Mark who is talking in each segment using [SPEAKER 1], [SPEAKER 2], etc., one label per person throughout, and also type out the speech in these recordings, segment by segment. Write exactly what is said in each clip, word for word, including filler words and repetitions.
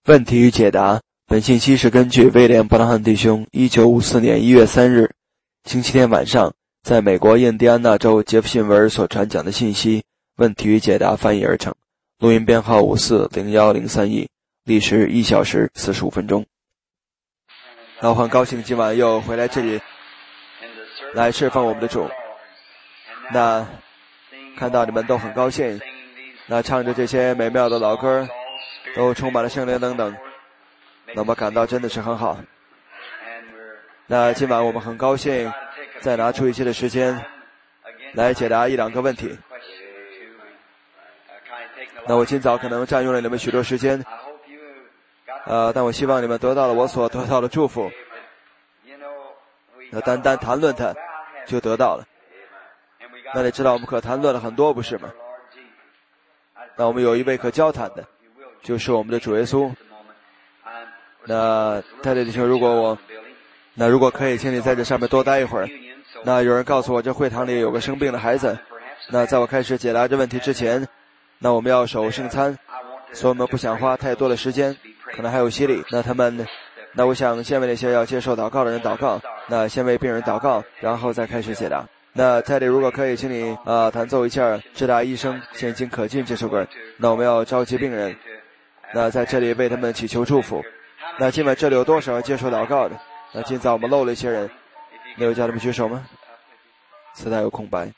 [SPEAKER 1] 问题与解答。本信息是根据威廉·布拉汉弟兄一九五四年一月三日星期天晚上在美国印第安纳州杰弗逊维尔所传讲的信息问题与解答翻译而成，录音编号五四零一零三一，历时一小时四十五分钟。那我很高兴今晚又回来这里来释放我们的主。那看到你们都很高兴，那唱着这些美妙的老歌，都充满了圣灵等等，那么感到真的是很好。那今晚我们很高兴再拿出一些的时间来解答一两个问题。那我今早可能占用了你们许多时间，呃，但我希望你们得到了我所得到的祝福。那单单谈论它就得到了。那你知道我们可谈论了很多，不是吗？那我们有一位可交谈的，就是我们的主耶稣。那太太弟兄，如果我那如果可以请你在这上面多待一会儿。那有人告诉我这会堂里有个生病的孩子，那在我开始解答这问题之前，那我们要守圣餐，所以我们不想花太多的时间，可能还有洗礼。那他们那我想先为那些要接受祷告的人祷告，那先为病人祷告，然后再开始解答。那泰迪，如果可以请你啊、呃、弹奏一下《直达医生现今可敬》这首歌。那我们要召集病人，那在这里为他们祈求祝福。那今晚这里有多少接受祷告的？那今早我们漏了一些人，没有叫他们举手吗？磁带有空白。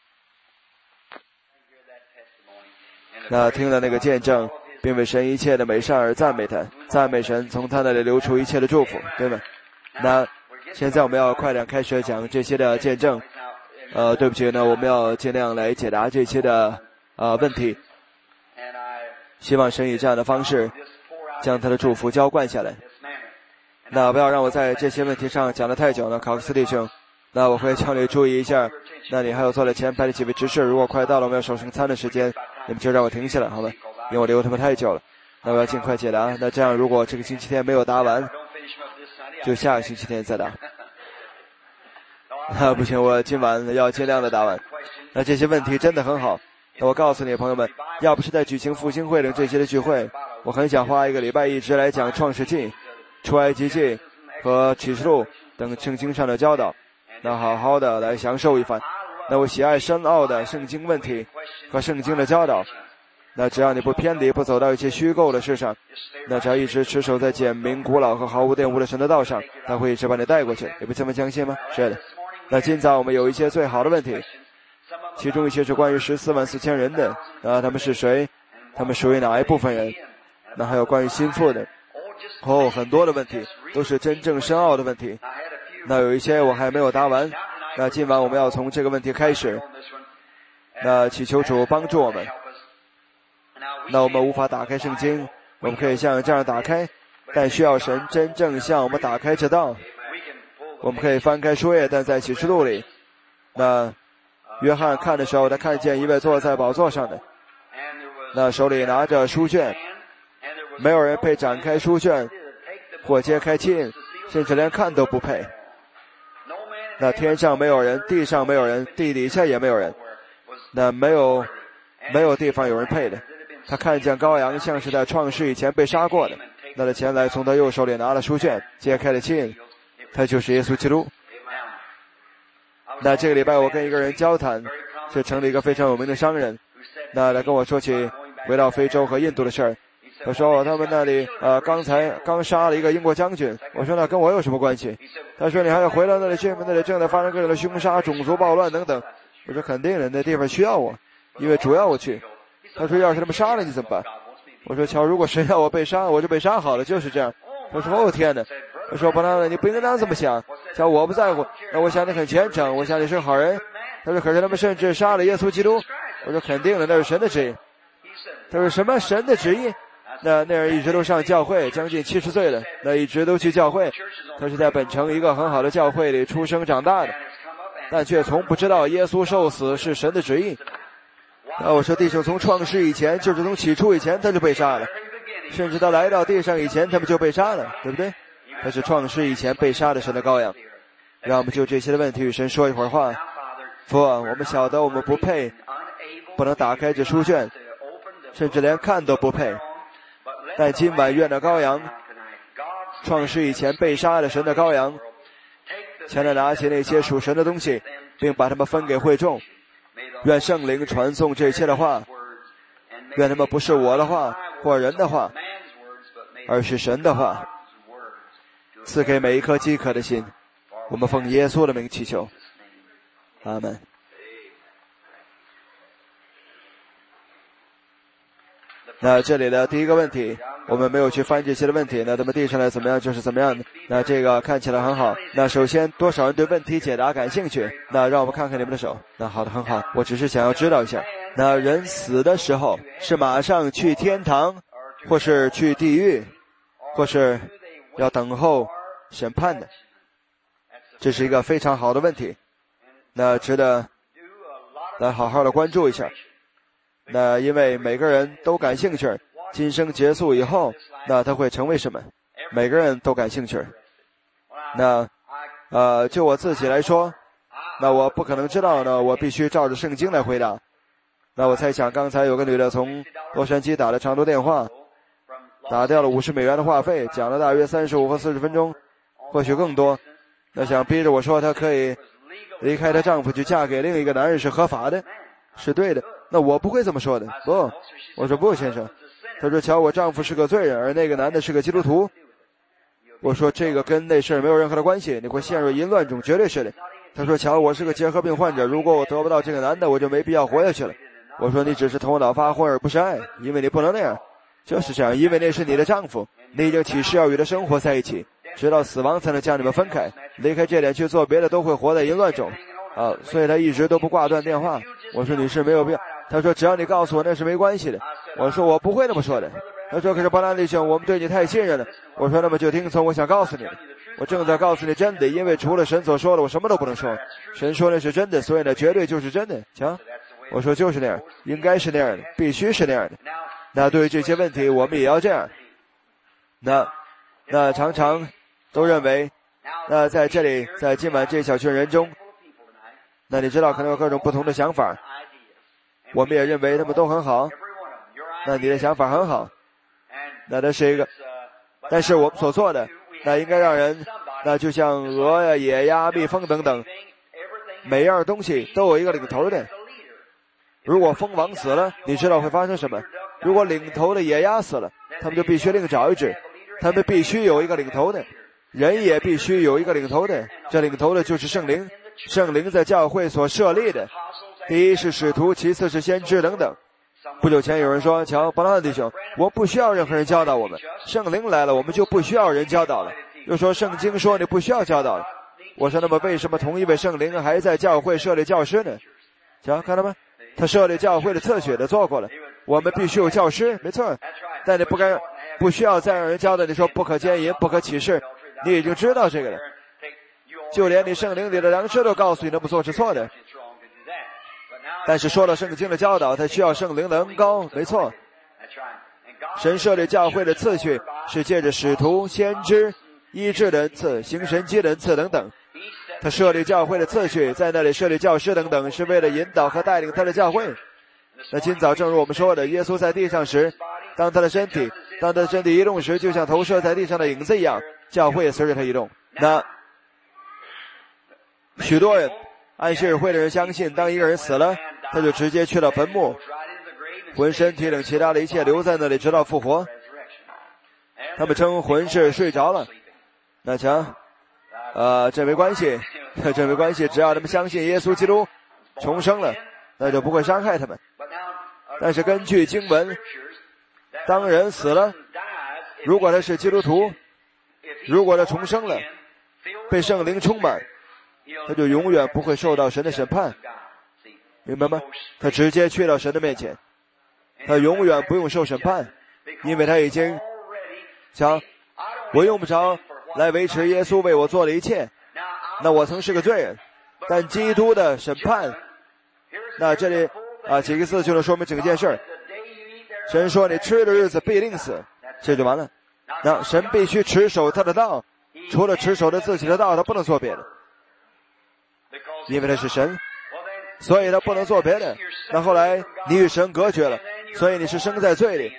[SPEAKER 1] 那听了那个见证，并为神一切的美善而赞美他，赞美神从他那里流出一切的祝福，对吗？那现在我们要快点开始讲这些的见证。呃，对不起，呢，我们要尽量来解答这些的呃问题。希望神以这样的方式将他的祝福浇灌下来。那不要让我在这些问题上讲得太久了，考克斯弟兄。那我会叫你注意一下。那你还有坐在前排的几位执事，如果快到了我们要守圣餐的时间，你们就让我停下来，好吧？因为我留他们太久了。那我要尽快解答。那这样，如果这个星期天没有答完，就下个星期天再答。啊，不行，我今晚要尽量的答完。那这些问题真的很好。那我告诉你，朋友们，要不是在举行复兴会领这些的聚会，我很想花一个礼拜一直来讲创世纪、出埃及记和启示录等圣经上的教导，那好好的来享受一番。那我喜爱深奥的圣经问题和圣经的教导。那只要你不偏离，不走到一些虚构的事上，那只要一直持守在简明古老和毫无玷污的神的道上，他会一直把你带过去。你不这么相信吗？是的。那今早我们有一些最好的问题，其中一些是关于十四万四千人的，啊，他们是谁？他们属于哪一部分人？那还有关于心腹的，哦，很多的问题都是真正深奥的问题。那有一些我还没有答完。那今晚我们要从这个问题开始，那祈求主帮助我们。那我们无法打开圣经，我们可以像这样打开，但需要神真正向我们打开这道。我们可以翻开书页，但在启示录里，那约翰看的时候，他看见一位坐在宝座上的，那手里拿着书卷，没有人配展开书卷或揭开七印，甚至连看都不配。那天上没有人，地上没有人，地底下也没有人，那没有没有地方有人配的。他看见羔羊像是在创世以前被杀过的，那他前来从他右手里拿了书卷，揭开了七印，他就是耶稣基督。那这个礼拜我跟一个人交谈，是城里一个非常有名的商人，那来跟我说起回到非洲和印度的事儿。他说他们那里呃刚才刚杀了一个英国将军。我说那跟我有什么关系？他说你还要回到那里去吗？那里正在发生各种的凶杀、种族暴乱等等。我说肯定的，那地方需要我，因为主要我去。他说要是他们杀了你怎么办？我说瞧，如果谁要我被杀，我就被杀好了，就是这样。他说哦天哪！我说不能，你不应该这么想。像我不在乎，那我想你很虔诚，我想你是好人。他说可是他们甚至杀了耶稣基督。我说肯定的，那是神的旨意。他说什么神的旨意？那那人一直都上教会，将近七十岁了，那一直都去教会。他是在本城一个很好的教会里出生长大的，但却从不知道耶稣受死是神的旨意。那我说弟兄，从创世以前，就是从起初以前他就被杀了，甚至他来到地上以前他们就被杀了，对不对？他是创世以前被杀的神的羔羊。让我们就这些的问题与神说一会儿话。父啊，我们晓得我们不配，不能打开这书卷，甚至连看都不配， 但今晚愿那羔羊，创世以前被杀的神的羔羊，前来拿起那些属神的东西，并把它们分给会众。愿圣灵传送这一切的话，愿他们不是我的话或人的话，而是神的话，赐给每一颗饥渴的心。我们奉耶稣的名祈求，阿们。那这里的第一个问题，我们没有去翻这些的问题，那他们递上来怎么样就是怎么样的。那这个看起来很好。那首先多少人对问题解答感兴趣？那让我们看看你们的手。那好的，很好。我只是想要知道一下，那人死的时候是马上去天堂，或是去地狱，或是要等候审判的？这是一个非常好的问题，那值得来好好的关注一下。那因为每个人都感兴趣，今生结束以后，那他会成为什么？每个人都感兴趣。那呃，就我自己来说，那我不可能知道呢，我必须照着圣经来回答。那我猜想，刚才有个女的从洛杉矶打了长途电话，打掉了五十美元的话费，讲了大约三十五或四十分钟，或许更多。那想逼着我说她可以离开她丈夫去嫁给另一个男人是合法的，是对的。那我不会这么说的，不，我说不，先生。她说瞧，我丈夫是个罪人，而那个男的是个基督徒。我说这个跟那事儿没有任何的关系，你会陷入淫乱中，绝对是的。她说瞧，我是个结核病患者，如果我得不到这个男的，我就没必要活下去了。我说你只是头脑发昏而不是爱，因为你不能那样。就是这样，因为那是你的丈夫，你已经起誓要与他生活在一起，直到死亡才能将你们分开。离开这点去做别的，都会活在淫乱中啊！所以他一直都不挂断电话。我说女士没有必要。他说只要你告诉我那是没关系的。我说我不会那么说的。他说可是巴兰弟兄，我们对你太信任了。我说那么就听从我想告诉你的。我正在告诉你真的，因为除了神所说的，我什么都不能说。神说那是真的，所以呢绝对就是真的。瞧，我说就是那样，应该是那样的，必须是那样的。那对于这些问题，我们也要这样。那那常常都认为，那在这里，在今晚这小群人中，那你知道可能有各种不同的想法，我们也认为他们都很好。那你的想法很好，那这是一个，但是我们所做的，那应该让人，那就像鹅呀、野鸭、蜜蜂等等，每样东西都有一个领头的。如果蜂王死了，你知道会发生什么？如果领头的野鸭死了，他们就必须另找一只，他们必须有一个领头的。人也必须有一个领头的，这领头的就是圣灵。圣灵在教会所设立的，第一是使徒，其次是先知等等。不久前有人说，瞧，巴拉弟兄，我不需要任何人教导我们，圣灵来了，我们就不需要人教导了。又说圣经说你不需要教导了。我说那么为什么同一位圣灵还在教会设立教师呢？瞧，看到吗？他设立教会的次序的做过了。我们必须有教师，没错，但你不该不需要再让人教导你说不可奸淫、不可起誓，你已经知道这个了。就连你圣灵里的良知都告诉你那么做是错的。但是说了圣经的教导，它需要圣灵的恩膏，没错。神设立教会的次序是借着使徒、先知、医治的恩赐、行神迹的恩赐等等。他设立教会的次序，在那里设立教师等等，是为了引导和带领他的教会。那今早正如我们说的，耶稣在地上时，当他的身体当他的身体移动时，就像投射在地上的影子一样，教会也随着他移动。那许多人安息日会的人相信，当一个人死了，他就直接去了坟墓，魂身体等其他的一切留在那里直到复活。他们称魂是睡着了。那瞧，呃，这没关系，这没关系，只要他们相信耶稣基督重生了，那就不会伤害他们。但是根据经文，当人死了，如果他是基督徒，如果他重生了，被圣灵充满，他就永远不会受到神的审判，明白吗？他直接去到神的面前，他永远不用受审判，因为他已经想，我用不着来维持耶稣为我做的一切。那我曾是个罪人，但基督的审判，那这里啊几个字就能说明整件事儿。神说你吃的日子必定死，这就完了。那神必须持守他的道，除了持守他自己的道，他不能做别的，因为他是神，所以他不能做别的。那后来你与神隔绝了，所以你是生在罪里。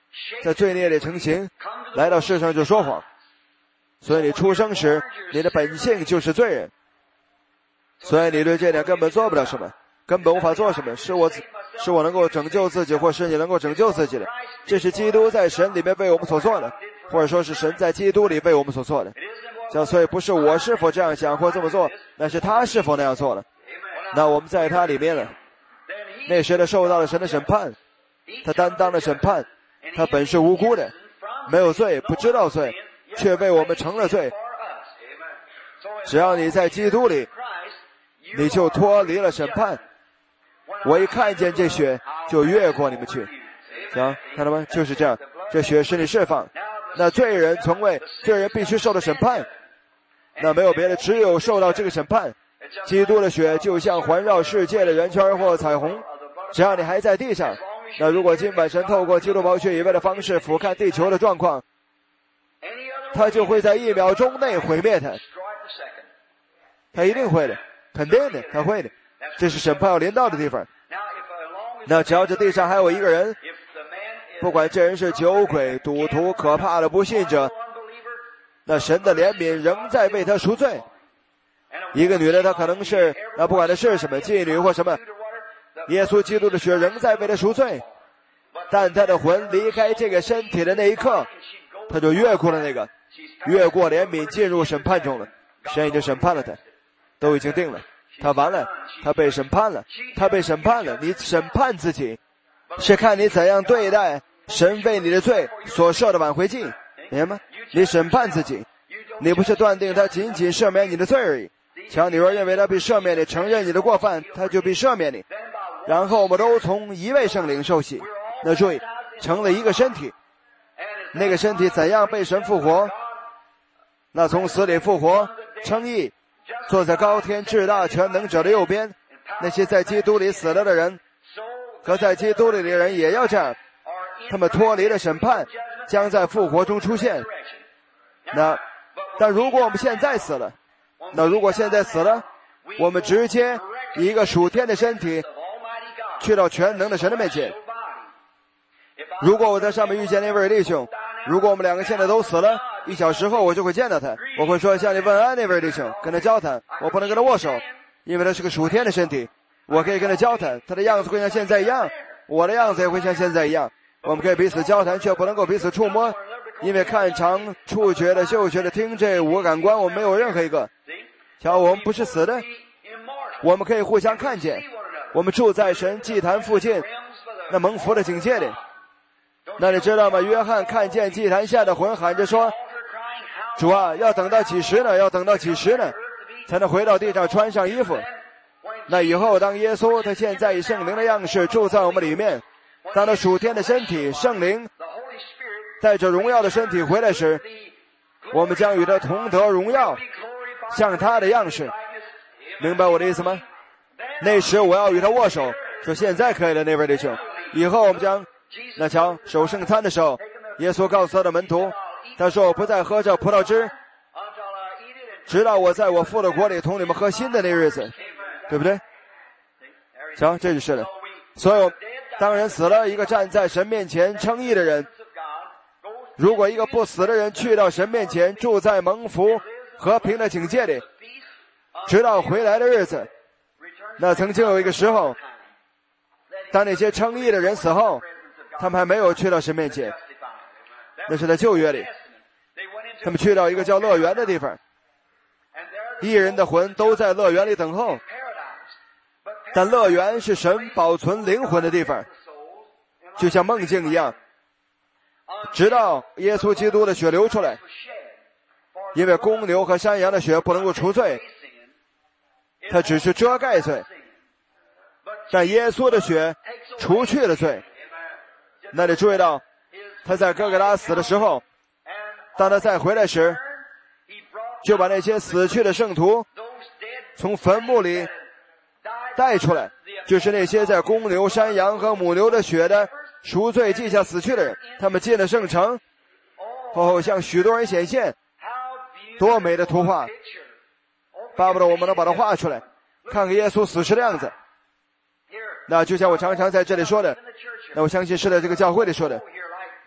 [SPEAKER 1] 在罪孽里成形，来到世上就说谎。所以你出生时，你的本性就是罪人。所以你对这点根本做不了什么，根本无法做什么，是我是我能够拯救自己，或是你能够拯救自己的。这是基督在神里面为我们所做的，或者说是神在基督里为我们所做的。所以不是我是否这样想或这么做，那是他是否那样做了。那我们在他里面了，那时他受到了神的审判，他担当了审判，他本是无辜的，没有罪，不知道罪，却为我们成了罪。只要你在基督里，你就脱离了审判。我一看见这血就越过你们去，行，看到吗？就是这样，这血使你释放。那罪人从未，罪人必须受到审判，那没有别的，只有受到这个审判。基督的血就像环绕世界的圆圈或彩虹，只要你还在地上，那如果今晚神透过基督宝血以外的方式俯瞰地球的状况，他就会在一秒钟内毁灭它，他一定会的，肯定的，他会的。这是审判要临到的地方。那只要这地上还有一个人，不管这人是酒鬼、赌徒、可怕的不信者，那神的怜悯仍在为他赎罪。一个女的，她可能是那不管她是什么妓女或什么，耶稣基督的血仍在为她赎罪，但她的魂离开这个身体的那一刻，她就越过了那个，越过怜悯进入审判中了。神已经审判了她，都已经定了，她完了，她被审判了，她被审判了。你审判自己，是看你怎样对待神为你的罪所设的挽回祭，明白吗？你审判自己，你不是断定他仅仅赦免你的罪而已。瞧，你若认为他必赦免你，承认你的过犯，他就必赦免你。然后我们都从一位圣灵受洗，那注意，成了一个身体。那个身体怎样被神复活？那从死里复活，称义，坐在高天至大全能者的右边。那些在基督里死了的人，和在基督里的人也要这样，他们脱离了审判，将在复活中出现。那但如果我们现在死了，那如果现在死了，我们直接以一个属天的身体去到全能的神的面前。如果我在上面遇见那位弟兄，如果我们两个现在都死了，一小时后我就会见到他，我会说向你问安那位弟兄，跟他交谈，我不能跟他握手，因为他是个属天的身体，我可以跟他交谈，他的样子会像现在一样，我的样子也会像现在一样，我们可以彼此交谈，却不能够彼此触摸，因为看尝、触觉的、嗅觉的、听这五个感官，我们没有任何一个。瞧，我们不是死的，我们可以互相看见，我们住在神祭坛附近那蒙福的境界里。那你知道吗？约翰看见祭坛下的魂，喊着说，主啊，要等到几时呢？要等到几时呢？才能回到地上穿上衣服。那以后当耶稣他现在以圣灵的样式住在我们里面，当他属天的身体圣灵带着荣耀的身体回来时，我们将与他同得荣耀，像他的样式。明白我的意思吗？那时我要与他握手，说现在可以了，那位弟兄。以后我们将那瞧守圣餐的时候，耶稣告诉他的门徒，他说我不再喝这葡萄汁，直到我在我父的国里同你们喝新的那日子，对不对？瞧，这就是了。所以当人死了，一个站在神面前称义的人，如果一个不死的人去到神面前，住在蒙福和平的境界里，直到回来的日子，那曾经有一个时候，当那些称义的人死后，他们还没有去到神面前，那是在旧约里，他们去到一个叫乐园的地方，义人的魂都在乐园里等候，但乐园是神保存灵魂的地方，就像梦境一样，直到耶稣基督的血流出来，因为公牛和山羊的血不能够除罪，它只是遮盖罪，但耶稣的血除去了罪。那你注意到他在哥哥拉死的时候，当他再回来时，就把那些死去的圣徒从坟墓里带出来，就是那些在公牛、山羊和母牛的血的赎罪记下死去的人，他们进了圣城，后向许多人显现，多美的图画，巴不得我们能把它画出来，看看耶稣死时的样子。那就像我常常在这里说的，那我相信是在这个教会里说的，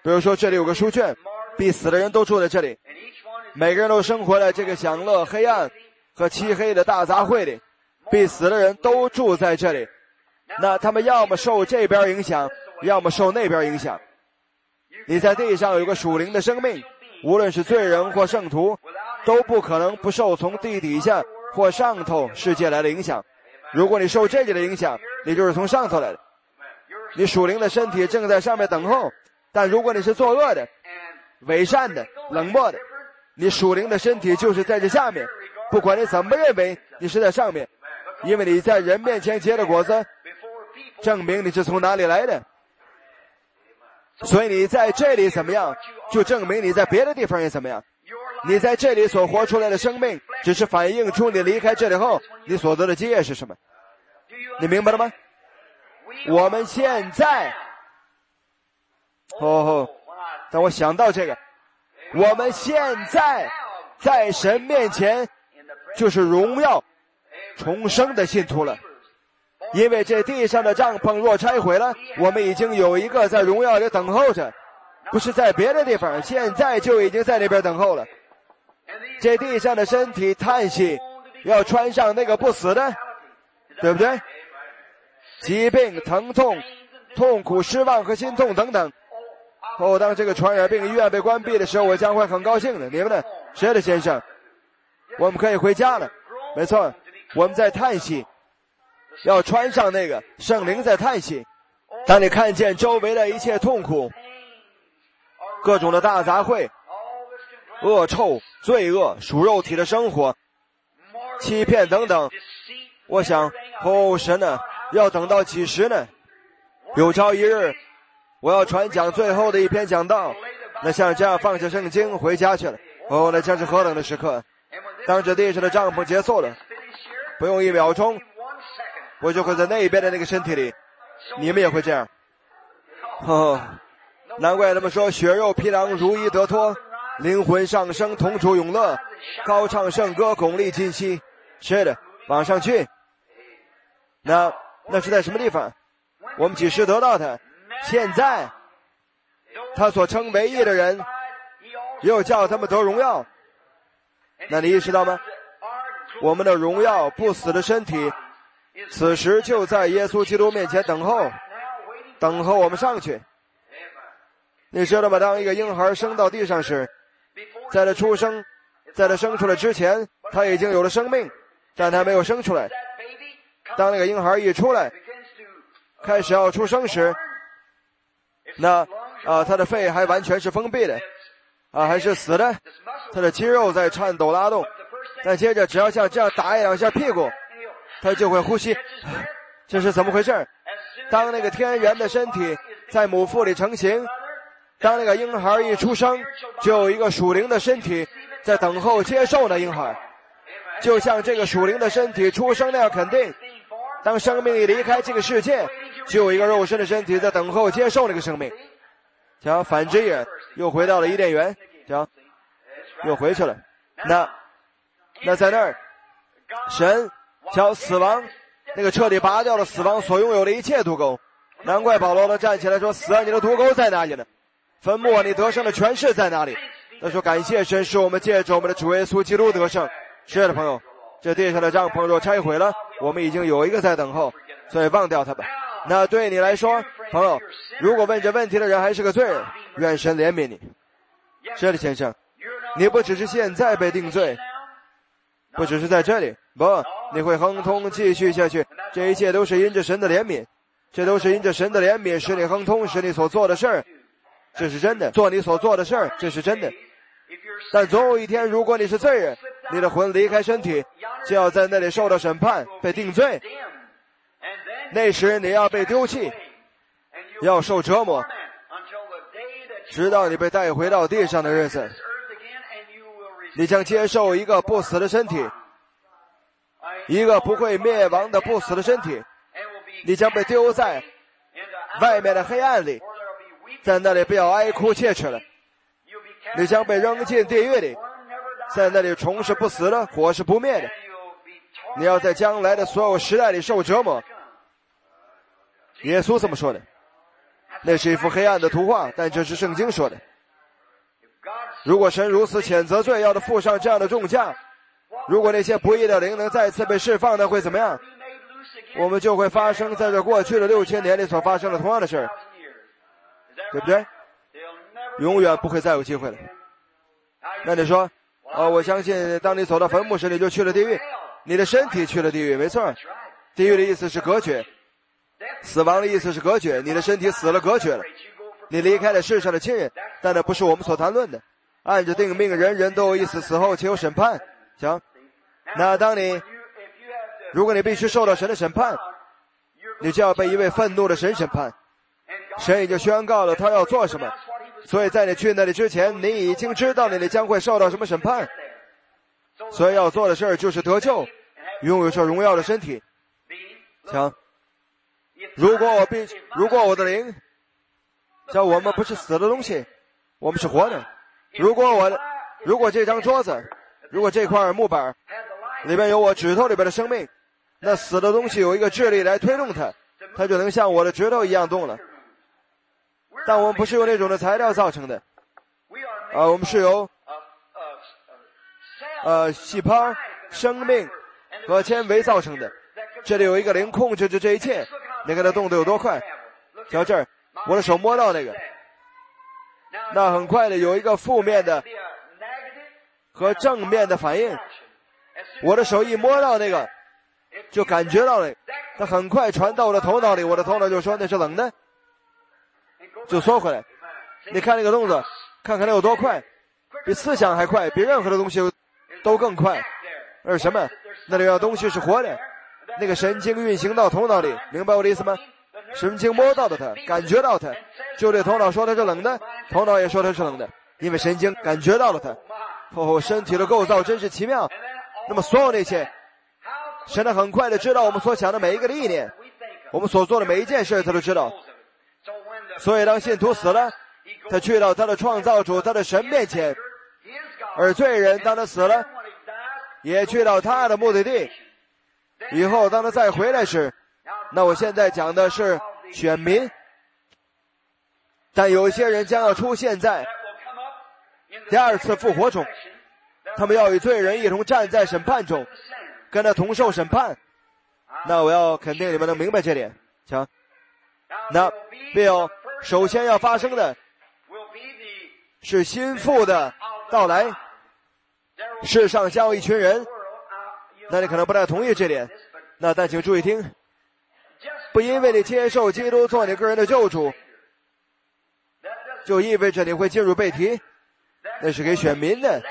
[SPEAKER 1] 比如说这里有个书卷，必死的人都住在这里，每个人都生活在这个享乐、黑暗和漆黑的大杂烩里，必死的人都住在这里。那他们要么受这边影响，要么受那边影响。你在地上有个属灵的生命，无论是罪人或圣徒，都不可能不受从地底下或上头世界来的影响。如果你受这里的影响，你就是从上头来的，你属灵的身体正在上面等候。但如果你是作恶的、伪善的、冷漠的，你属灵的身体就是在这下面，不管你怎么认为你是在上面，因为你在人面前结的果子证明你是从哪里来的。所以你在这里怎么样，就证明你在别的地方也怎么样。你在这里所活出来的生命，只是反映出你离开这里后你所得的基业是什么。你明白了吗？我们现在哦哦，当我想到这个，我们现在在神面前就是荣耀重生的信徒了。因为这地上的帐篷若拆毁了，我们已经有一个在荣耀里等候着，不是在别的地方，现在就已经在那边等候了。这地上的身体叹息，要穿上那个不死的，对不对？疾病、疼痛、痛苦、失望和心痛等等。哦，当这个传染病医院被关闭的时候，我将会很高兴的。你们呢？是的，先生，我们可以回家了。没错，我们在叹息，要穿上那个圣灵在叹息。当你看见周围的一切痛苦，各种的大杂烩、恶臭、罪恶、属肉体的生活、欺骗等等，我想，哦，神呢，要等到几时呢？有朝一日我要传讲最后的一篇讲道，那像这样放下圣经回家去了。哦，那将是何等的时刻！当这地上的帐篷结束了，不用一秒钟，我就会在那边的那个身体里。你们也会这样。哦，难怪他们说血肉披狼如一得脱，灵魂上升同主永乐，高唱圣歌巩俐今夕。是的，往上去。那那是在什么地方？我们几时得到它？现在他所称为义的人，又叫他们得荣耀。那你意识到吗？我们的荣耀不死的身体，此时就在耶稣基督面前等候，等候我们上去。你知道吗？当一个婴孩生到地上时，在他出生，在他生出来之前，他已经有了生命，但他没有生出来。当那个婴孩一出来，开始要出生时，那啊，他的肺还完全是封闭的，啊，还是死的，他的肌肉在颤抖拉动。但接着只要像这样打一两下屁股，他就会呼吸。这是怎么回事？当那个天然的身体在母腹里成型，当那个婴孩一出生，就有一个属灵的身体在等候接受那婴孩，就像这个属灵的身体出生那样肯定。当生命一离开这个世界，就有一个肉身的身体在等候接受那个生命。讲反之也，又回到了伊甸园，讲又回去了。那那在那儿，神将死亡那个彻底拔掉了死亡所拥有的一切毒钩。难怪保罗能站起来说：“死啊，你的毒钩在哪里呢？坟墓啊，你得胜的权势在哪里？”他说：“感谢神，使我们借着我们的主耶稣基督得胜。”是的，朋友，这地上的帐篷若拆毁了，我们已经有一个在等候，所以忘掉它吧。那对你来说，朋友，如果问这问题的人还是个罪人，愿神怜悯你。是的，先生，你不只是现在被定罪，不只是在这里，不，你会亨通继续下去。这一切都是因着神的怜悯，这都是因着神的怜悯使你亨通，使你所做的事儿，这是真的。做你所做的事儿，这是真的。但总有一天，如果你是罪人，你的魂离开身体，就要在那里受到审判，被定罪。那时你要被丢弃，要受折磨，直到你被带回到地上的日子。你将接受一个不死的身体，一个不会灭亡的不死的身体。你将被丢在外面的黑暗里，在那里不要哀哭切齿了。你将被扔进地狱里，在那里虫是不死的，火是不灭的。你要在将来的所有时代里受折磨。耶稣这么说的。 那是一幅黑暗的图画，但这是圣经说的。如果神如此谴责罪，要他付上这样的重价，如果那些不义的灵能再次被释放，那会怎么样？我们就会发生在这过去的六千年里所发生的同样的事儿，对不对？永远不会再有机会了。那你说，哦，我相信当你走到坟墓时，你就去了地狱，你的身体去了地狱，没错。地狱的意思是隔绝，死亡的意思是隔绝，你的身体死了，隔绝了，你离开了世上的亲人，但那不是我们所谈论的。按着定命，人人都有一死，死后且有审判。行，那当你如果你必须受到神的审判，你就要被一位愤怒的神审判。神已经宣告了他要做什么，所以在你去那里之前，你已经知道你将会受到什么审判。所以要做的事儿就是得救，拥有这荣耀的身体。行，如果我必如果我的灵叫我们不是死的东西，我们是活的。如果我如果这张桌子，如果这块木板里边有我指头里边的生命，那死的东西有一个智力来推动它，它就能像我的指头一样动了。但我们不是由那种的材料造成的，呃，我们是由呃细胞、生命和纤维造成的。这里有一个灵控制着这一切，你看它动得有多快。瞧这儿，我的手摸到那个，那很快的有一个负面的和正面的反应。我的手一摸到那个，就感觉到了，它很快传到我的头脑里，我的头脑就说那是冷的，就缩回来。你看那个动作，看看它有多快，比思想还快，比任何的东西都更快。那是什么？那里有东西是活的，那个神经运行到头脑里，明白我的意思吗？神经摸到了它，感觉到它，就对头脑说它是冷的，头脑也说它是冷的，因为神经感觉到了它。哦，身体的构造真是奇妙。那么所有那些，神他很快的知道我们所想的每一个的意念，我们所做的每一件事他都知道。所以当信徒死了，他去到他的创造主他的神面前，而罪人当他死了也去到他的目的地。以后当他再回来时，那我现在讲的是选民，但有一些人将要出现在第二次复活中，他们要与罪人一同站在审判中，跟他同受审判。那我要肯定你们能明白这点。瞧，那必有首先要发生的是心腹的到来，世上将有一群人，那你可能不太同意这点，那但请注意听，不因为你接受基督做你个人的救主，就意味着你会进入被提，那是给选民的，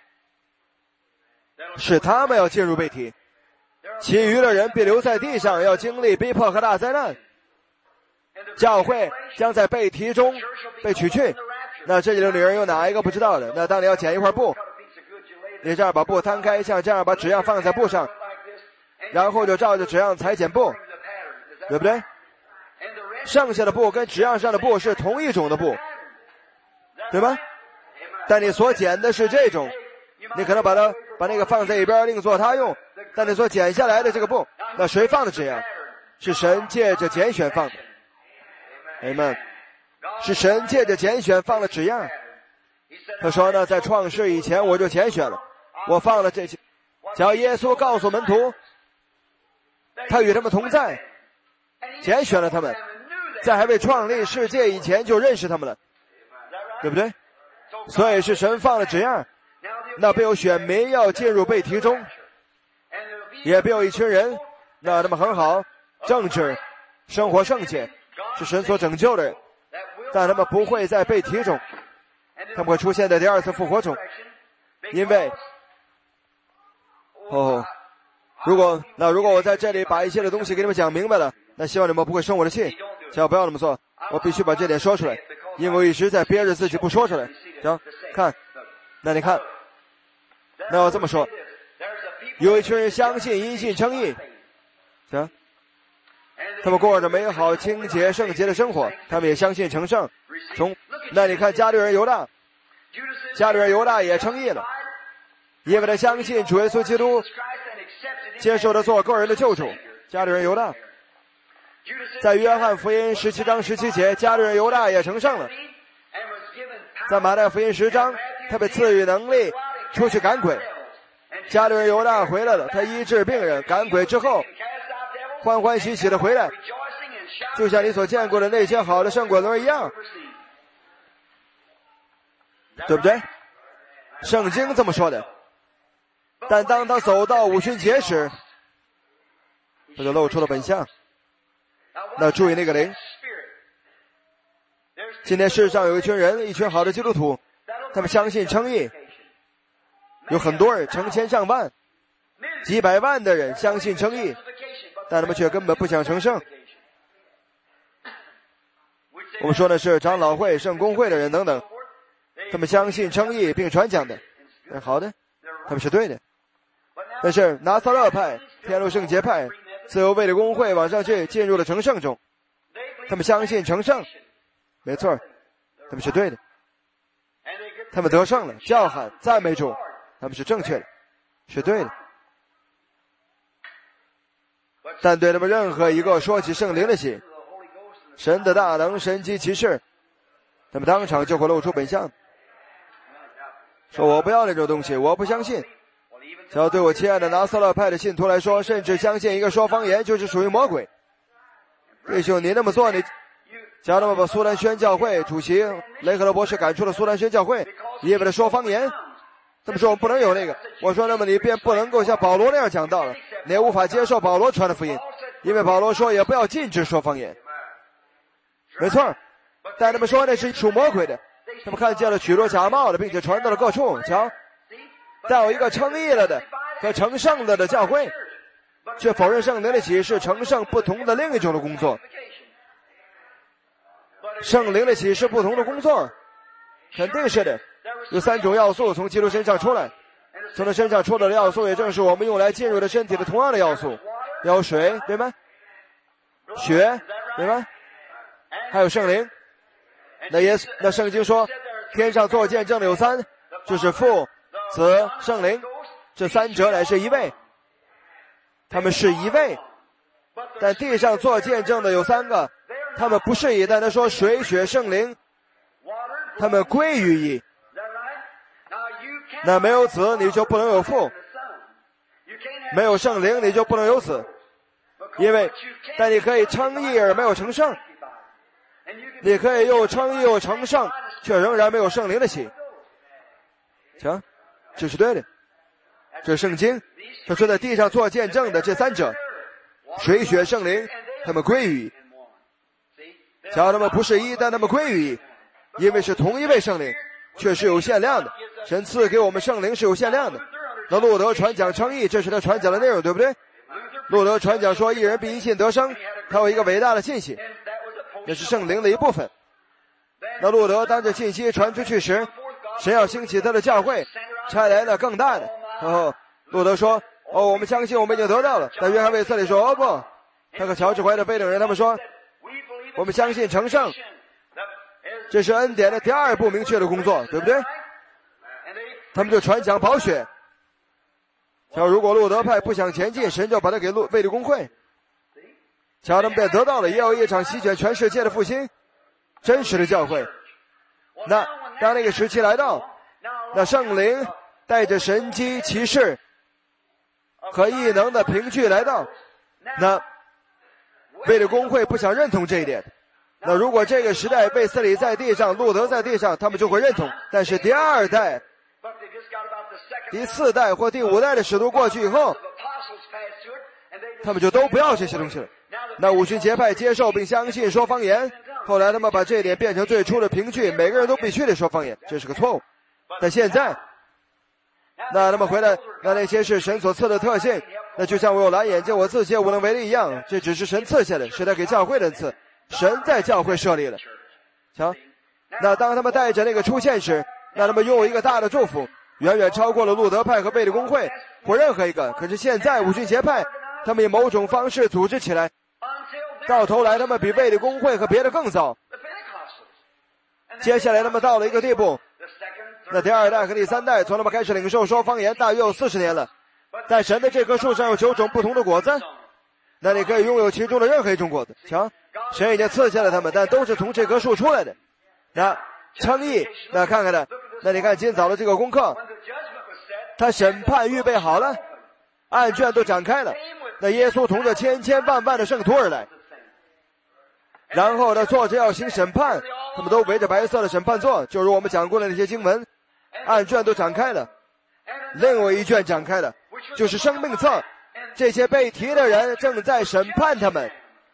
[SPEAKER 1] 是他们要进入被提，其余的人必留在地上，要经历逼迫和大灾难。教会将在被提中被取去。那这里的女人有哪一个不知道的？那当你要剪一块布，你这样把布摊开，像这样把纸样放在布上，然后就照着纸样裁剪布，对不对？剩下的布跟纸样上的布是同一种的布，对吧？但你所剪的是这种，你可能把它把那个放在一边另作他用，但你所剪下来的这个布，那谁放的纸样？是神借着拣选放的。Amen， 是神借着拣选放了纸样。他说呢，在创世以前我就拣选了，我放了这些，叫耶稣告诉门徒，他与他们同在，拣选了他们，在还未创立世界以前就认识他们了，对不对？所以是神放了纸样，那必有选民要进入被提中，也必有一群人，那他们很好，正直，生活圣洁，是神所拯救的人，但他们不会在被提中，他们会出现在第二次复活中。因为哦，如果那如果我在这里把一些的东西给你们讲明白了，那希望你们不会生我的气，千万不要那么做，我必须把这点说出来，因为我一直在憋着自己不说出来。行，看，那你看，那我这么说，有一群人相信因信称义，行，他们过着美好清洁圣洁的生活，他们也相信成圣。从那你看加利人犹大，加利人犹大也称义了，因为他相信主耶稣基督，接受他做个人的救主。加利人犹大， 在约翰福音十七章十七节，加略人犹大也成圣了。在马太福音十章，他被赐予能力出去赶鬼。加略人犹大回来了，他医治病人，赶鬼之后欢欢喜喜的回来，就像你所见过的那些好的圣果轮一样，对不对？圣经这么说的。但当他走到五旬节时，他就露出了本相。那注意那个灵。今天世上有一群人，一群好的基督徒，他们相信称义，有很多人，成千上万几百万的人相信称义，但他们却根本不想成圣。我们说的是长老会、圣公会的人等等，他们相信称义并传讲的，好的，他们是对的。但是拿撒勒派、天路圣洁派、自由卫理公会往上去进入了成圣中，他们相信成圣，没错，他们是对的，他们得胜了，叫喊赞美主，他们是正确的，是对的。但对他们任何一个说起圣灵的喜、神的大能、神迹奇事，他们当场就会露出本相，说我不要那种东西，我不相信。只要对我亲爱的拿撒勒派的信徒来说，甚至相信一个说方言就是属于魔鬼。弟兄，你那么做，你叫他们把苏兰宣教会主席雷克勒博士赶出了苏兰宣教会，因为他说方言。他们说我们不能有那个，我说那么你便不能够像保罗那样讲道了，你也无法接受保罗传的福音，因为保罗说也不要禁止说方言。没错，但他们说那是属魔鬼的，他们看见了许多假冒的，并且传到了各处。瞧，再有一个称义了的和成圣了的教会，却否认圣灵的启示成圣不同的另一种的工作。圣灵的启示不同的工作，肯定是的。有三种要素从基督身上出来，从他身上出来的要素也正是我们用来进入的身体的同样的要素，有水，对吗？血，对吗？还有圣灵。那耶稣，那圣经说天上做见证的有三，就是父、子、圣灵，这三者乃是一位，他们是一位。但地上做见证的有三个，他们不是一，但他说水、血、圣灵，他们归于一。那没有子你就不能有父，没有圣灵你就不能有子，因为但你可以称义而没有成圣，你可以又称义又成圣，却仍然没有圣灵的喜。行，这是对的，这是圣经他说在地上做见证的这三者，水、血、圣灵，他们归于一。瞧，他们不是一，但他们归于一，因为是同一位圣灵，却是有限量的。神赐给我们圣灵是有限量的。那路德传讲称义，这是他传讲的内容，对不对？路德传讲说一人必因信得生，他有一个伟大的信息，那是圣灵的一部分。那路德当这信息传出去时，神要兴起他的教会，差来了更大的。然后路德说哦，我们相信我们已经得到了。但约翰卫斯理说哦不，他和乔治怀的贝等人他们说我们相信成圣，这是恩典的第二步明确的工作，对不对？他们就传讲宝血。瞧，如果路德派不想前进，神就把他给路卫理公会。瞧，他们便得到了也有一场席卷全世界的复兴，真实的教会。那当那个时期来到，那圣灵带着神迹奇事和异能的凭据来到，那卫理公会不想认同这一点。那如果这个时代卫斯理在地上，路德在地上，他们就会认同。但是第二代、第四代或第五代的使徒过去以后，他们就都不要这些东西了。那五旬节派接受并相信说方言，后来他们把这一点变成最初的凭据，每个人都必须得说方言，这是个错误。但现在那他们回来，那那些是神所赐的特性，那就像我有蓝眼睛我自己也无能为力一样，这只是神赐下的，是他给教会的恩赐，神在教会设立了。瞧，那当他们带着那个出现时，那他们拥有一个大的祝福，远远超过了路德派和卫理公会或任何一个。可是现在五旬节派他们以某种方式组织起来，到头来他们比卫理公会和别的更糟。接下来他们到了一个地步，那第二代和第三代从他们开始领受说方言大约有四十年了，在神的这棵树上有九种不同的果子， 那你可以拥有其中的任何一种果子。瞧，神已经赐下了他们，但都是从这棵树出来的。那称义，那看看的，那你看今早的这个功课，他审判预备好了，案卷都展开了。那耶稣同着千千万万的圣徒而来，然后呢，坐着要行审判，他们都围着白色的审判座，就如我们讲过的那些经文，案卷都展开了。另外一卷展开了，就是生命册，这些被提的人正在审判他们，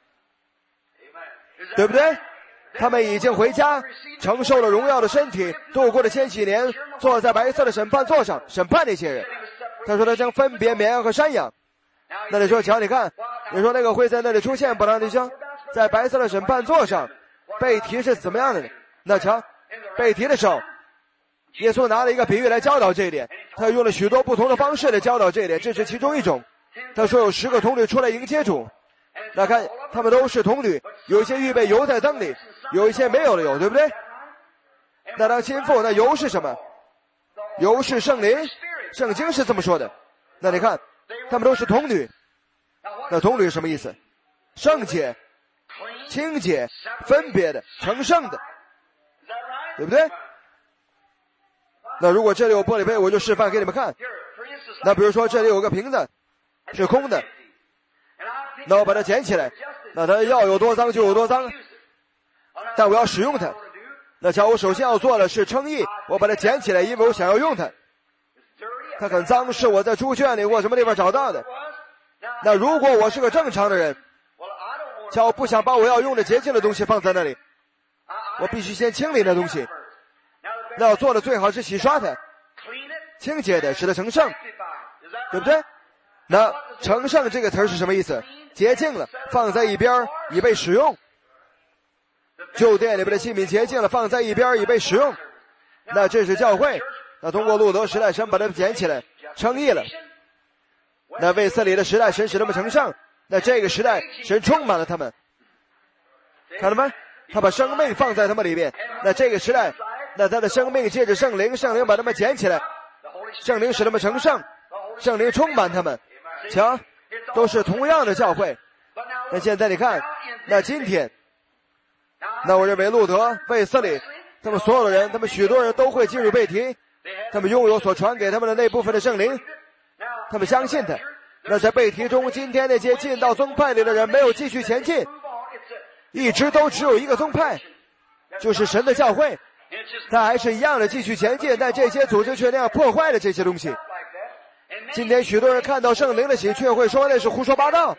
[SPEAKER 1] 对不对？他们已经回家，承受了荣耀的身体，度过了千禧年，坐在白色的审判座上审判那些人。他说他将分别绵羊和山羊。那你说瞧，你看，你说那个会在那里出现不让弟兄，在白色的审判座上被提是怎么样的呢？那瞧，被提的时候，耶稣拿了一个比喻来教导这一点，他用了许多不同的方式来教导这一点，这是其中一种。他说有十个童女出来迎接主，那看他们都是童女，有一些预备油在灯里，有一些没有了油，对不对？那当心腹，那油是什么？油是圣灵，圣经是这么说的。那你看他们都是童女，那童女什么意思？圣洁、清洁、分别的、成圣的，对不对？那如果这里有玻璃杯，我就示范给你们看。那比如说这里有个瓶子是空的，那我把它捡起来，那它要有多脏就有多脏，但我要使用它。那瞧，我首先要做的是称义，我把它捡起来，因为我想要用它。它很脏，是我在猪圈里或什么地方找到的。那如果我是个正常的人，瞧，我不想把我要用的洁净的东西放在那里，我必须先清理那东西。那我做的最好是洗刷它，清洁的，使它成圣，对不对？那成圣这个词是什么意思？洁净了，放在一边以备使用。旧店里边的器皿洁净了，放在一边以备使用。那这是教会，那通过路德时代，神把它们捡起来称义了。那卫斯理的时代，神使他们成圣。那这个时代，神充满了他们，看到吗？他把生命放在他们里面。那这个时代，那他的生命借着圣灵，圣灵把他们捡起来，圣灵使他们成圣，圣灵充满他们。瞧，都是同样的教会。那现在你看，那今天，那我认为路德、卫斯理，他们所有的人，他们许多人都会进入被提，他们拥有所传给他们的那部分的圣灵，他们相信他。那在被提中，今天那些进到宗派里的人没有继续前进，一直都只有一个宗派，就是神的教会，他还是一样的继续前进，但这些组织却那样破坏了这些东西。今天许多人看到圣灵的喜，却会说那是胡说八道。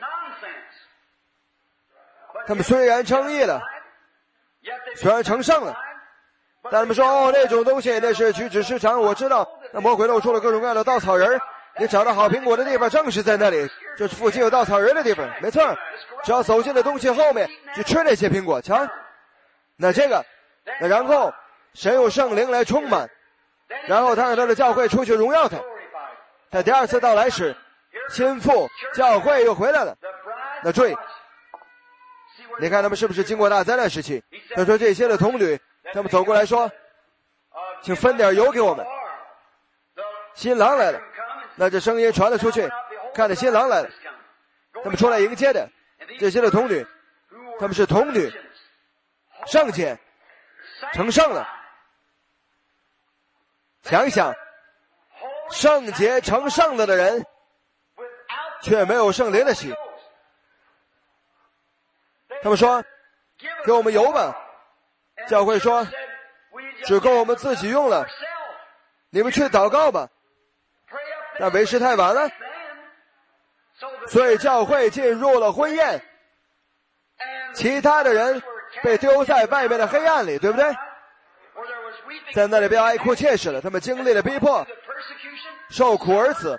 [SPEAKER 1] 他们虽然称义了，虽然成圣了，但他们说哦，那种东西那是举止失常。我知道，那魔鬼露出了各种各样的稻草人，你找到好苹果的地方正是在那里，就是附近有稻草人的地方。没错，只要走进了东西后面去吃那些苹果。瞧，那这个，那然后神用圣灵来充满，然后他让他的教会出去荣耀他。在第二次到来时，心腹教会又回来了。那注意，你看他们是不是经过大灾难时期？他说这些的童女，他们走过来说，请分点油给我们，新郎来了。那这声音传了出去，看着新郎来了，他们出来迎接的这些的童女，他们是童女，圣洁成圣了。想一想，圣洁成圣了的人却没有圣灵的喜。他们说给我们油吧，教会说只够我们自己用了，你们去祷告吧。但为时太晚了，所以教会进入了婚宴，其他的人被丢在外面的黑暗里，对不对？在那里边哀哭切齿了，他们经历了逼迫，受苦而死。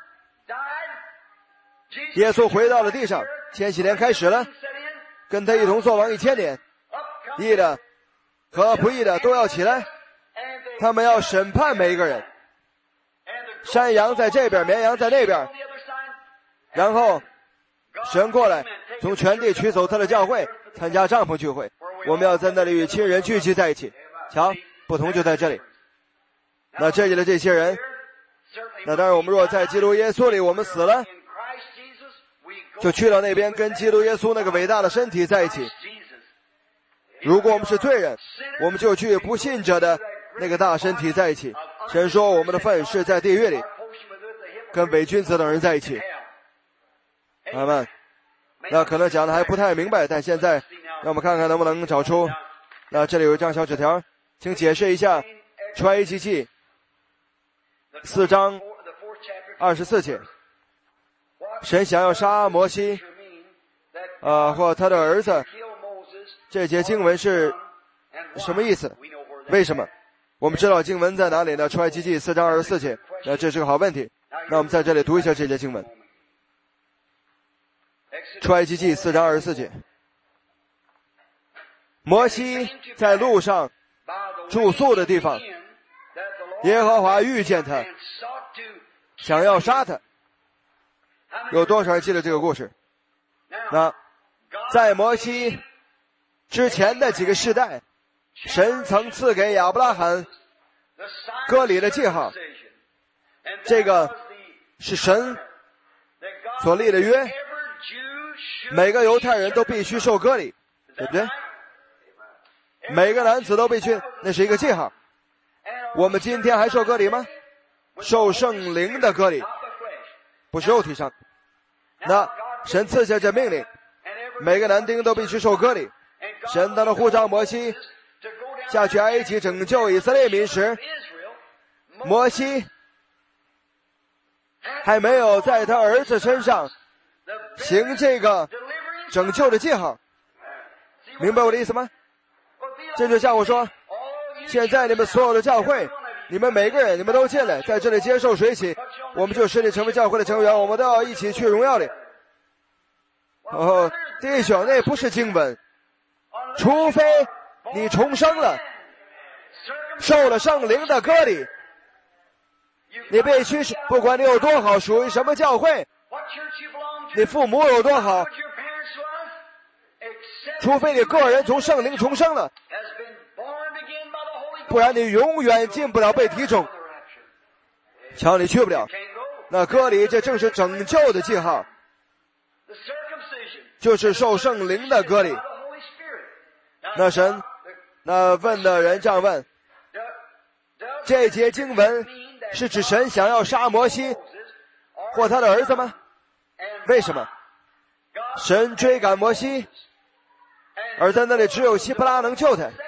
[SPEAKER 1] 耶稣回到了地上，千禧年开始了，跟他一同作王一千年，义的和不义的都要起来，他们要审判每一个人。山羊在这边，绵羊在那边，然后神过来从全地取走他的教会，参加帐篷聚会。我们要在那里与亲人聚集在一起。瞧，不同就在这里。那这里的这些人，那当然我们若在基督耶稣里我们死了， 就去到那边跟基督耶稣那个伟大的身体在一起。如果我们是罪人，我们就去不信者的那个大身体在一起。神说我们的份是在地狱里，跟伪君子等人在一起。阿们。那可能讲的还不太明白，但现在让我们看看能不能找出。那这里有一张小纸条，请解释一下出埃及记四章二十四节，神想要杀摩西呃或他的儿子，这节经文是什么意思？为什么？我们知道经文在哪里呢？出埃及记四章二十四节。那这是个好问题。那我们在这里读一下这节经文。出埃及记四章二十四节，摩西在路上住宿的地方，耶和华遇见他，想要杀他。有多少人记得这个故事？那在摩西之前的几个世代，神曾赐给亚伯拉罕割礼的记号，这个是神所立的约，每个犹太人都必须受割礼，对不对？每个男子都必须，那是一个记号。我们今天还受割礼吗？受圣灵的割礼，不是肉体上。那神赐下这命令，每个男丁都必须受割礼。神当了呼召摩西下去埃及拯救以色列民时，摩西还没有在他儿子身上行这个拯救的记号，明白我的意思吗？这就像我说，现在你们所有的教会，你们每个人你们都进来，在这里接受水洗，我们就使你成为教会的成员，我们都要一起去荣耀里。哦，弟兄，那不是经文，除非你重生了，受了圣灵的割礼，你必须是，不管你有多好，属于什么教会，你父母有多好，除非你个人从圣灵重生了，不然你永远进不了被提中，瞧你去不了。那割礼这正是拯救的记号，就是受圣灵的割礼。那神那问的人这样问，这节经文是指神想要杀摩西或他的儿子吗？为什么？神追赶摩西，而在那里只有希伯拉能救他，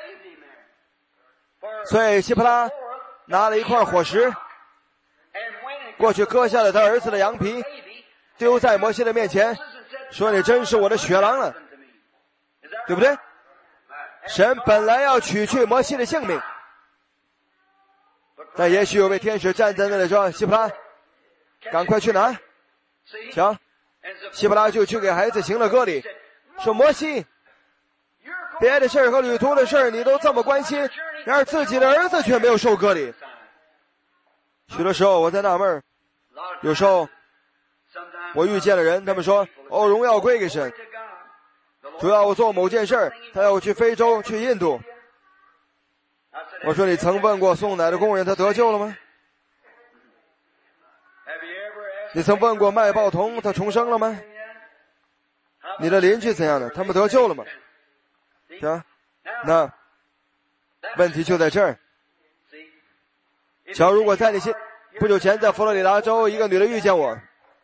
[SPEAKER 1] 所以希伯拉拿了一块火石过去割下了他儿子的羊皮，丢在摩西的面前，说你真是我的血狼了，对不对？神本来要取去摩西的性命，但也许有位天使站在那里说，希伯拉赶快去拿。瞧，希伯拉就去给孩子行了割礼，说摩西别的事儿和旅途的事儿你都这么关心，然而自己的儿子却没有受割礼。许多时候我在纳闷，有时候我遇见了人，他们说哦，荣耀归给神，主要我做某件事儿，他要我去非洲去印度。我说你曾问过送奶的工人他得救了吗？你曾问过卖报童他重生了吗？你的邻居怎样的，他们得救了吗？行，那问题就在这儿。瞧，如果在你心不久前在佛罗里达州一个女的遇见我，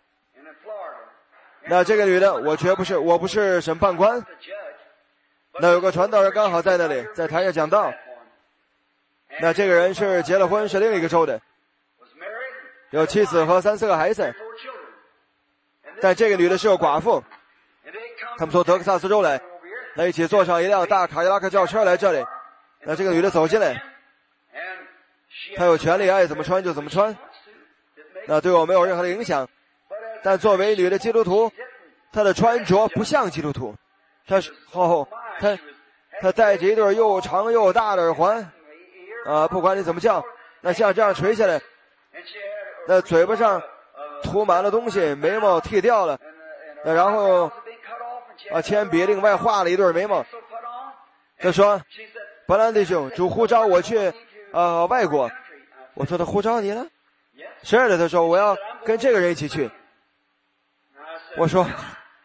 [SPEAKER 1] 那这个女的我绝不是，我不是审判官，那有个传道人刚好在那里在台上讲道，那这个人是结了婚，是另一个州的，有妻子和三四个孩子，但这个女的是个寡妇。他们从德克萨斯州来，那一起坐上一辆大卡迪拉克轿车来这里。那这个女的走进来，她有权利爱怎么穿就怎么穿，那对我没有任何的影响。但作为女的基督徒，她的穿着不像基督徒，她是哦，她她戴着一对又长又大的耳环，啊，不管你怎么叫，那像这样垂下来，那嘴巴上涂满了东西，眉毛剃掉了，那然后啊，铅笔另外画了一对眉毛。他说：“伯兰弟兄，主呼召我去呃外国。”我说：“他呼召你了？”是的，他说：“我要跟这个人一起去。”我说：“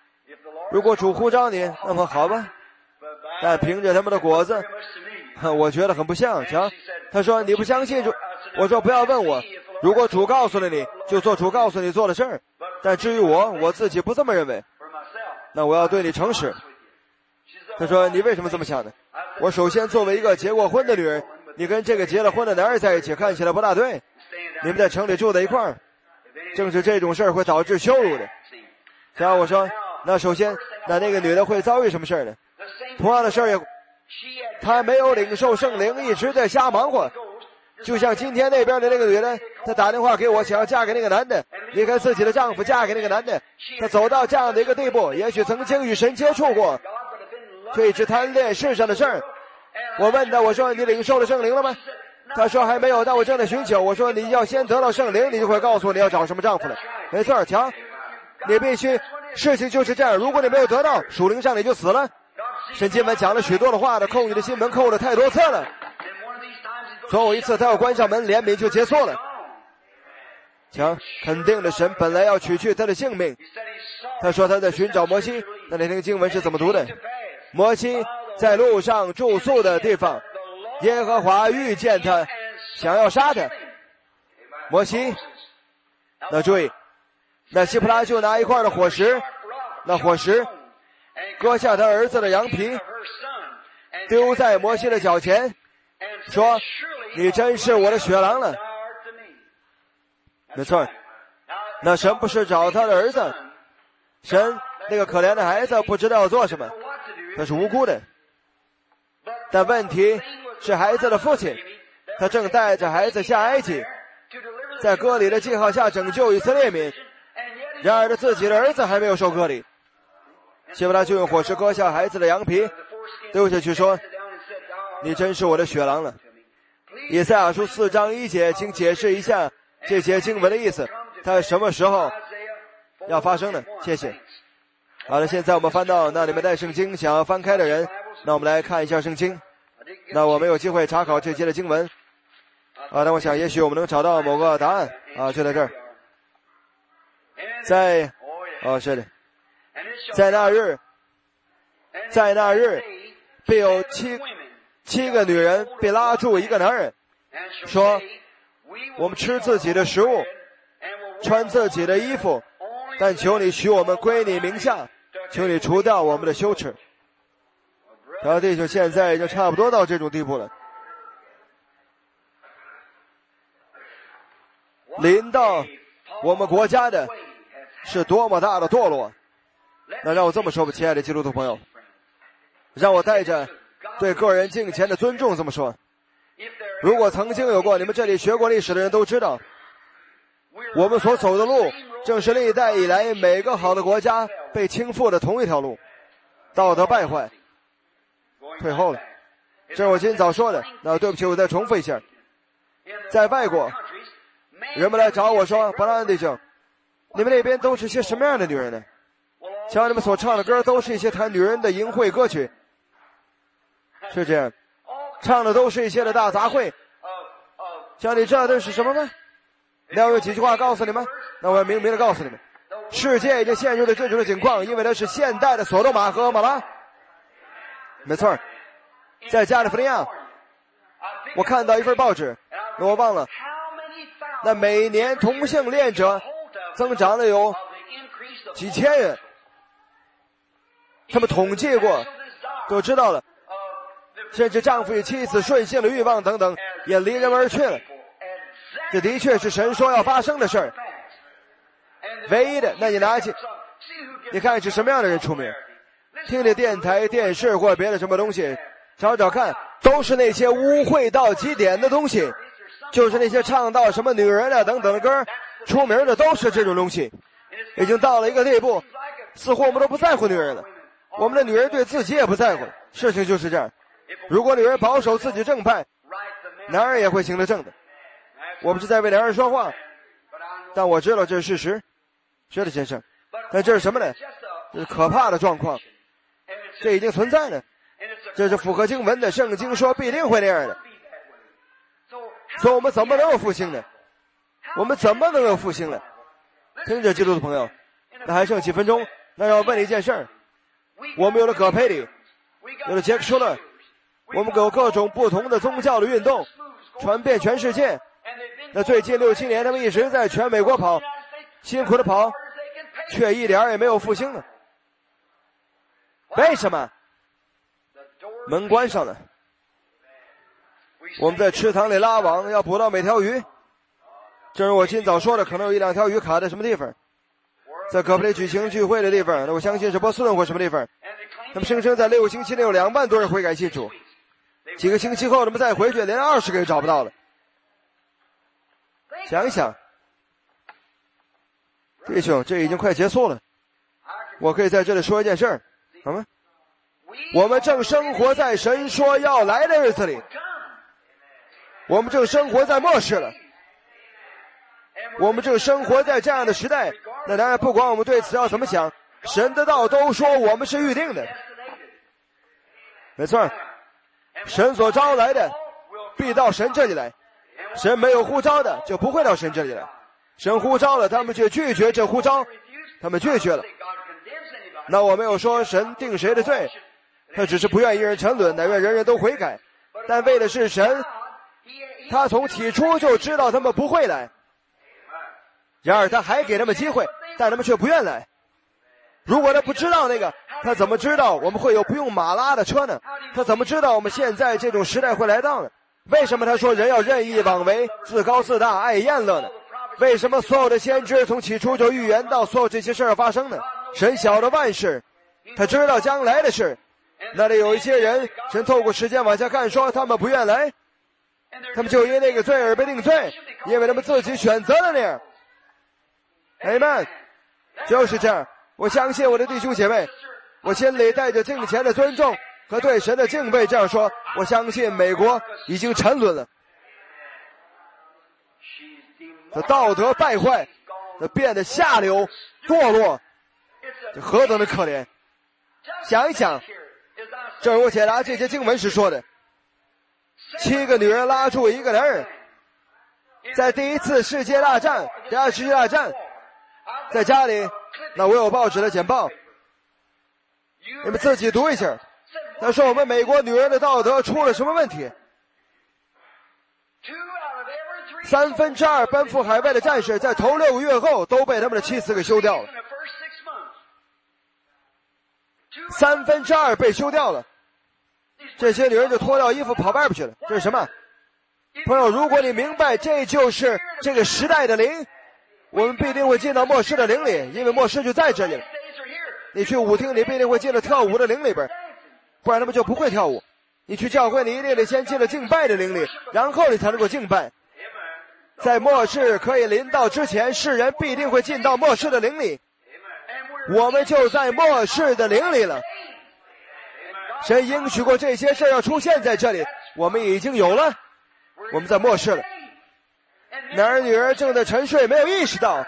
[SPEAKER 1] 如果主呼召你，那么好吧。但凭着他们的果子，我觉得很不像。瞧，他说你不相信主，我说不要问我。如果主告诉了你，就做主告诉你做的事儿。但至于我，我自己不这么认为。那我要对你诚实。他说你为什么这么想呢？我首先作为一个结过婚的女人，你跟这个结了婚的男人在一起，看起来不大对。你们在城里住在一块儿，正是这种事儿会导致羞辱的。然后我说，那首先，那那个女的会遭遇什么事儿呢？同样的事儿也，她没有领受圣灵，一直在瞎忙活。就像今天那边的那个女的，她打电话给我，想要嫁给那个男的，离开自己的丈夫，嫁给那个男的。她走到这样的一个地步，也许曾经与神接触过，却一直贪恋世上的事儿。我问她，我说你领受了圣灵了吗？她说还没有，但我正在寻求。我说你要先得到圣灵，你就会告诉我你要找什么丈夫了。没错，瞧，你必须，事情就是这样。如果你没有得到属灵上，你就死了。神经文讲了许多的话的，扣你的心门扣了太多次了。总有一次他要关上门，怜悯就结束了。瞧，肯定的，神本来要取去他的性命。他说他在寻找摩西，那你听经文是怎么读的？摩西在路上住宿的地方，耶和华遇见他，想要杀他。摩西，那注意，那希伯来就拿一块的火石，那火石割下他儿子的羊皮，丢在摩西的脚前，说你真是我的血狼了。没错，那神不是找他的儿子，神那个可怜的孩子不知道要做什么，他是无辜的。但问题是孩子的父亲，他正带着孩子下埃及，在割礼的记号下拯救以色列民，然而他自己的儿子还没有受割礼。希伯来就用火石割下孩子的羊皮，丢下去说，你真是我的血狼了。以赛亚书四章一节，请解释一下这节经文的意思，它什么时候要发生呢？谢谢。好了，现在我们翻到那里面带圣经想要翻开的人，那我们来看一下圣经。那我们有机会查考这节的经文啊，但我想也许我们能找到某个答案啊，就在这儿。在哦是的，在那日，在那日必有七七个女人被拉住一个男人，说我们吃自己的食物，穿自己的衣服，但求你许我们归你名下，求你除掉我们的羞耻。然后弟兄，现在已经差不多到这种地步了，临到我们国家的是多么大的堕落。那让我这么说吧，亲爱的基督徒朋友，让我带着对个人敬虔的尊重这么说，如果曾经有过，你们这里学过历史的人都知道，我们所走的路正是历代以来每个好的国家被倾覆的同一条路，道德败坏，退后了。这是我今天早说的，那对不起，我再重复一下。在外国，人们来找我说，伯兰弟兄，你们那边都是些什么样的女人呢？像你们所唱的歌都是一些谈女人的淫秽歌曲，是这样，唱的都是一些的大杂烩。像你知道这是什么吗？那我有几句话告诉你们，那我要明明的告诉你们，世界已经陷入了这种的情况，因为它是现代的索多玛和马拉。没错，在加利福尼亚，我看到一份报纸，我忘了，那每年同性恋者增长了有几千人，他们统计过，都知道了，甚至丈夫与妻子顺性的欲望等等也离人而去了。这的确是神说要发生的事儿。唯一的，那你拿起，你看是什么样的人出名？听着电台、电视或别的什么东西，找找看，都是那些污秽到极点的东西，就是那些唱到什么女人啊等等的歌，出名的都是这种东西。已经到了一个地步，似乎我们都不在乎女人了，我们的女人对自己也不在乎了。事情就是这样，如果女人保守自己正派，男人也会行得正的。我不是在为男人说话，但我知道这是事实，是的，先生。但这是什么呢？这是可怕的状况，这已经存在了，这是符合经文的，圣经说必定会那样的。所以我们怎么能有复兴呢？我们怎么能有复兴呢？听着，基督的朋友，那还剩几分钟，那让我问你一件事儿， 我们有了葛培理，有了杰克舒勒，我们有各种不同的宗教的运动，传遍全世界。那最近六七年，他们一直在全美国跑，辛苦的跑，却一点也没有复兴了。为什么？门关上了。我们在池塘里拉网，要捕到每条鱼。正如我今早说的，可能有一两条鱼卡在什么地方，在葛培理举行聚会的地方，那我相信是波士顿或什么地方。他们声称在六个星期内有两万多人悔改信主，几个星期后他们再回去，连二十个也找不到了。想一想，弟兄，这已经快结束了。我可以在这里说一件事儿，好吗？我们正生活在神说要来的日子里，我们正生活在末世了，我们正生活在这样的时代。那当然，不管我们对此要怎么想，神的道都说我们是预定的。没错，神所招来的必到神这里来，神没有呼召的就不会到神这里来。神呼召了，他们却拒绝这呼召，他们拒绝了。那我没有说神定谁的罪，他只是不愿一人沉沦，乃愿人人都悔改。但为的是神，他从起初就知道他们不会来，然而他还给他们机会，但他们却不愿来。如果他不知道那个，他怎么知道我们会有不用马拉的车呢？他怎么知道我们现在这种时代会来到呢？为什么他说人要任意妄为，自高自大，爱宴乐呢？为什么所有的先知从起初就预言到所有这些事儿发生呢？神晓得万事，他知道将来的事。那里有一些人，神透过时间往下看，说他们不愿来，他们就因那个罪而被定罪，因为他们自己选择了那样。Amen， 就是这样。我相信我的弟兄姐妹，我心里带着敬虔的尊重和对神的敬畏这样说，我相信美国已经沉沦了，这道德败坏，这变得下流堕落，这何等的可怜。想一想，正如我解答这些经文时说的，七个女人拉住一个男人，在第一次世界大战，第二次世界大战，在家里，那我有报纸的简报，你们自己读一下。他说我们美国女人的道德出了什么问题？三分之二奔赴海外的战士在头六个月后都被他们的妻子给休掉了，三分之二被休掉了。这些女人就脱掉衣服跑外边去了。这是什么？朋友，如果你明白这就是这个时代的灵，我们必定会进到末世的灵里，因为末世就在这里了。你去舞厅，你必定会进了跳舞的灵里边，不然他们就不会跳舞。你去教会，你一定得先进了敬拜的灵里，然后你才能够敬拜。在末世可以临到之前，世人必定会进到末世的灵里，我们就在末世的灵里了。神应许过这些事要出现在这里，我们已经有了，我们在末世了。男儿女儿正在沉睡，没有意识到。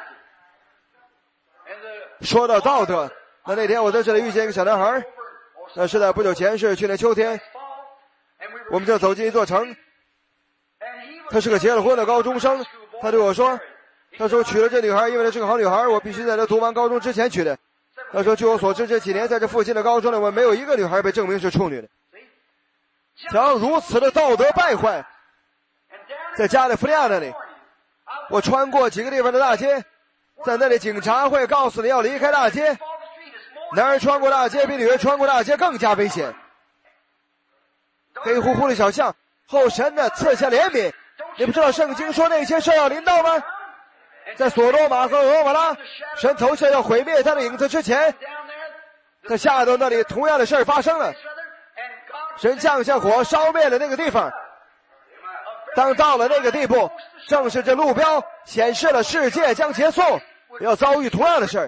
[SPEAKER 1] 说到道德，那那天我在这里遇见一个小男孩，那是在不久前，是去年秋天，我们正走进一座城，他是个结了婚的高中生，他对我说，他说娶了这女孩，因为她是个好女孩，我必须在她读完高中之前娶的。他说据我所知，这几年在这附近的高中里，我没有一个女孩被证明是处女的。像如此的道德败坏，在加利福尼亚那里，我穿过几个地方的大街，在那里警察会告诉你要离开大街，男人穿过大街比女人穿过大街更加危险。黑乎乎的小巷后，神呢赐下怜悯。你不知道圣经说那些事要临到吗？在所罗马和俄玛拉，神投下要毁灭他的影子之前，在下头那里同样的事发生了，神降下火烧灭了那个地方。当到了那个地步，正是这路标显示了世界将结束，要遭遇同样的事。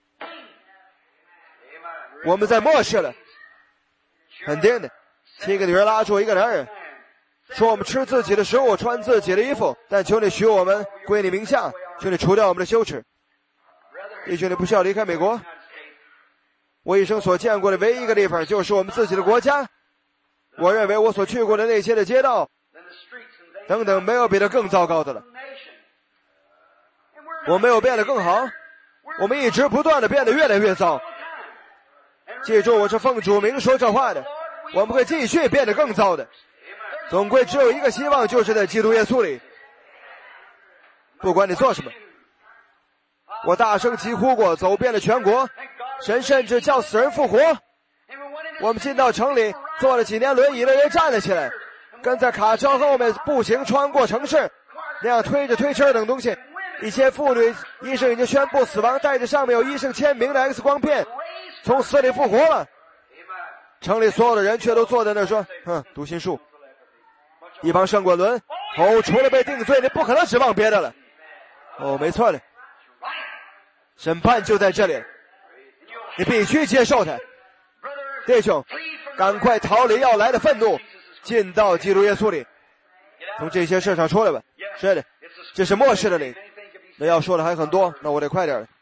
[SPEAKER 1] 我们在末世了，肯定的。七个女人拉住一个男人，说我们吃自己的食物，穿自己的衣服，但求你许我们归你名下，求你除掉我们的羞耻。弟兄，你不需要离开美国，我一生所见过的唯一一个地方就是我们自己的国家。我认为我所去过的那些的街道等等，没有比它更糟糕的了。我没有变得更好，我们一直不断的变得越来越糟。 记住，我是奉主名说这话的，我们会继续变得更糟的。总归只有一个希望，就是在基督耶稣里。不管你做什么，我大声疾呼过，走遍了全国，神甚至叫死人复活。我们进到城里，坐了几年轮椅的人站了起来，跟在卡车后面步行穿过城市，那样推着推车等东西。一些妇女，医生已经宣布死亡，带着上面有医生签名的 X 光片，从死里复活了。城里所有的人却都坐在那儿说，哼，读心术。一帮圣滚轮，哦，除了被定罪，你不可能指望别的了。哦，没错的，审判就在这里，你必须接受它。弟兄，赶快逃离要来的愤怒，进到基督耶稣里，从这些事上出来吧。是的，这是末世的灵。那要说的还很多，那我得快点了。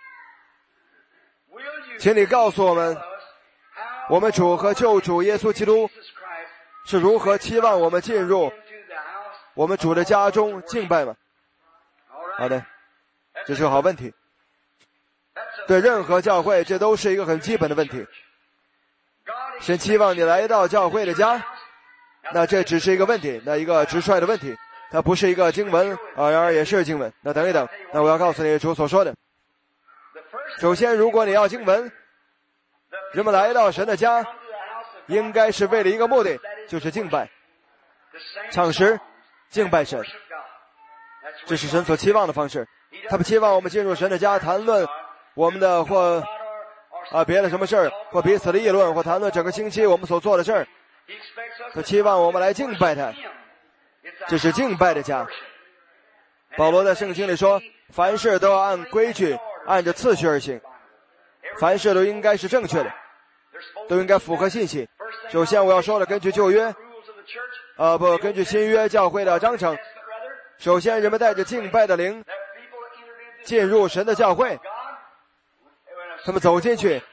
[SPEAKER 1] 请你告诉我们，我们主和救主耶稣基督是如何期望我们进入我们主的家中敬拜吗？好的，这是个好问题。对任何教会，这都是一个很基本的问题。神期望你来到教会的家，那这只是一个问题，那一个直率的问题，它不是一个经文啊，然而也是经文。那等一等，那我要告诉你主所说的。首先，如果你要经文，人们来到神的家，应该是为了一个目的，就是敬拜、唱诗、敬拜神。这是神所期望的方式。他不期望我们进入神的家，谈论我们的或啊别的什么事儿，或彼此的议论，或谈论整个星期我们所做的事儿。他期望我们来敬拜他，这是敬拜的家。保罗在圣经里说，凡事都要按规矩，按着次序而行，凡事都应该是正确的，都应该符合信息。首先我要说的，根据旧约呃不根据新约教会的章程，首先人们带着敬拜的灵进入神的教会，他们走进去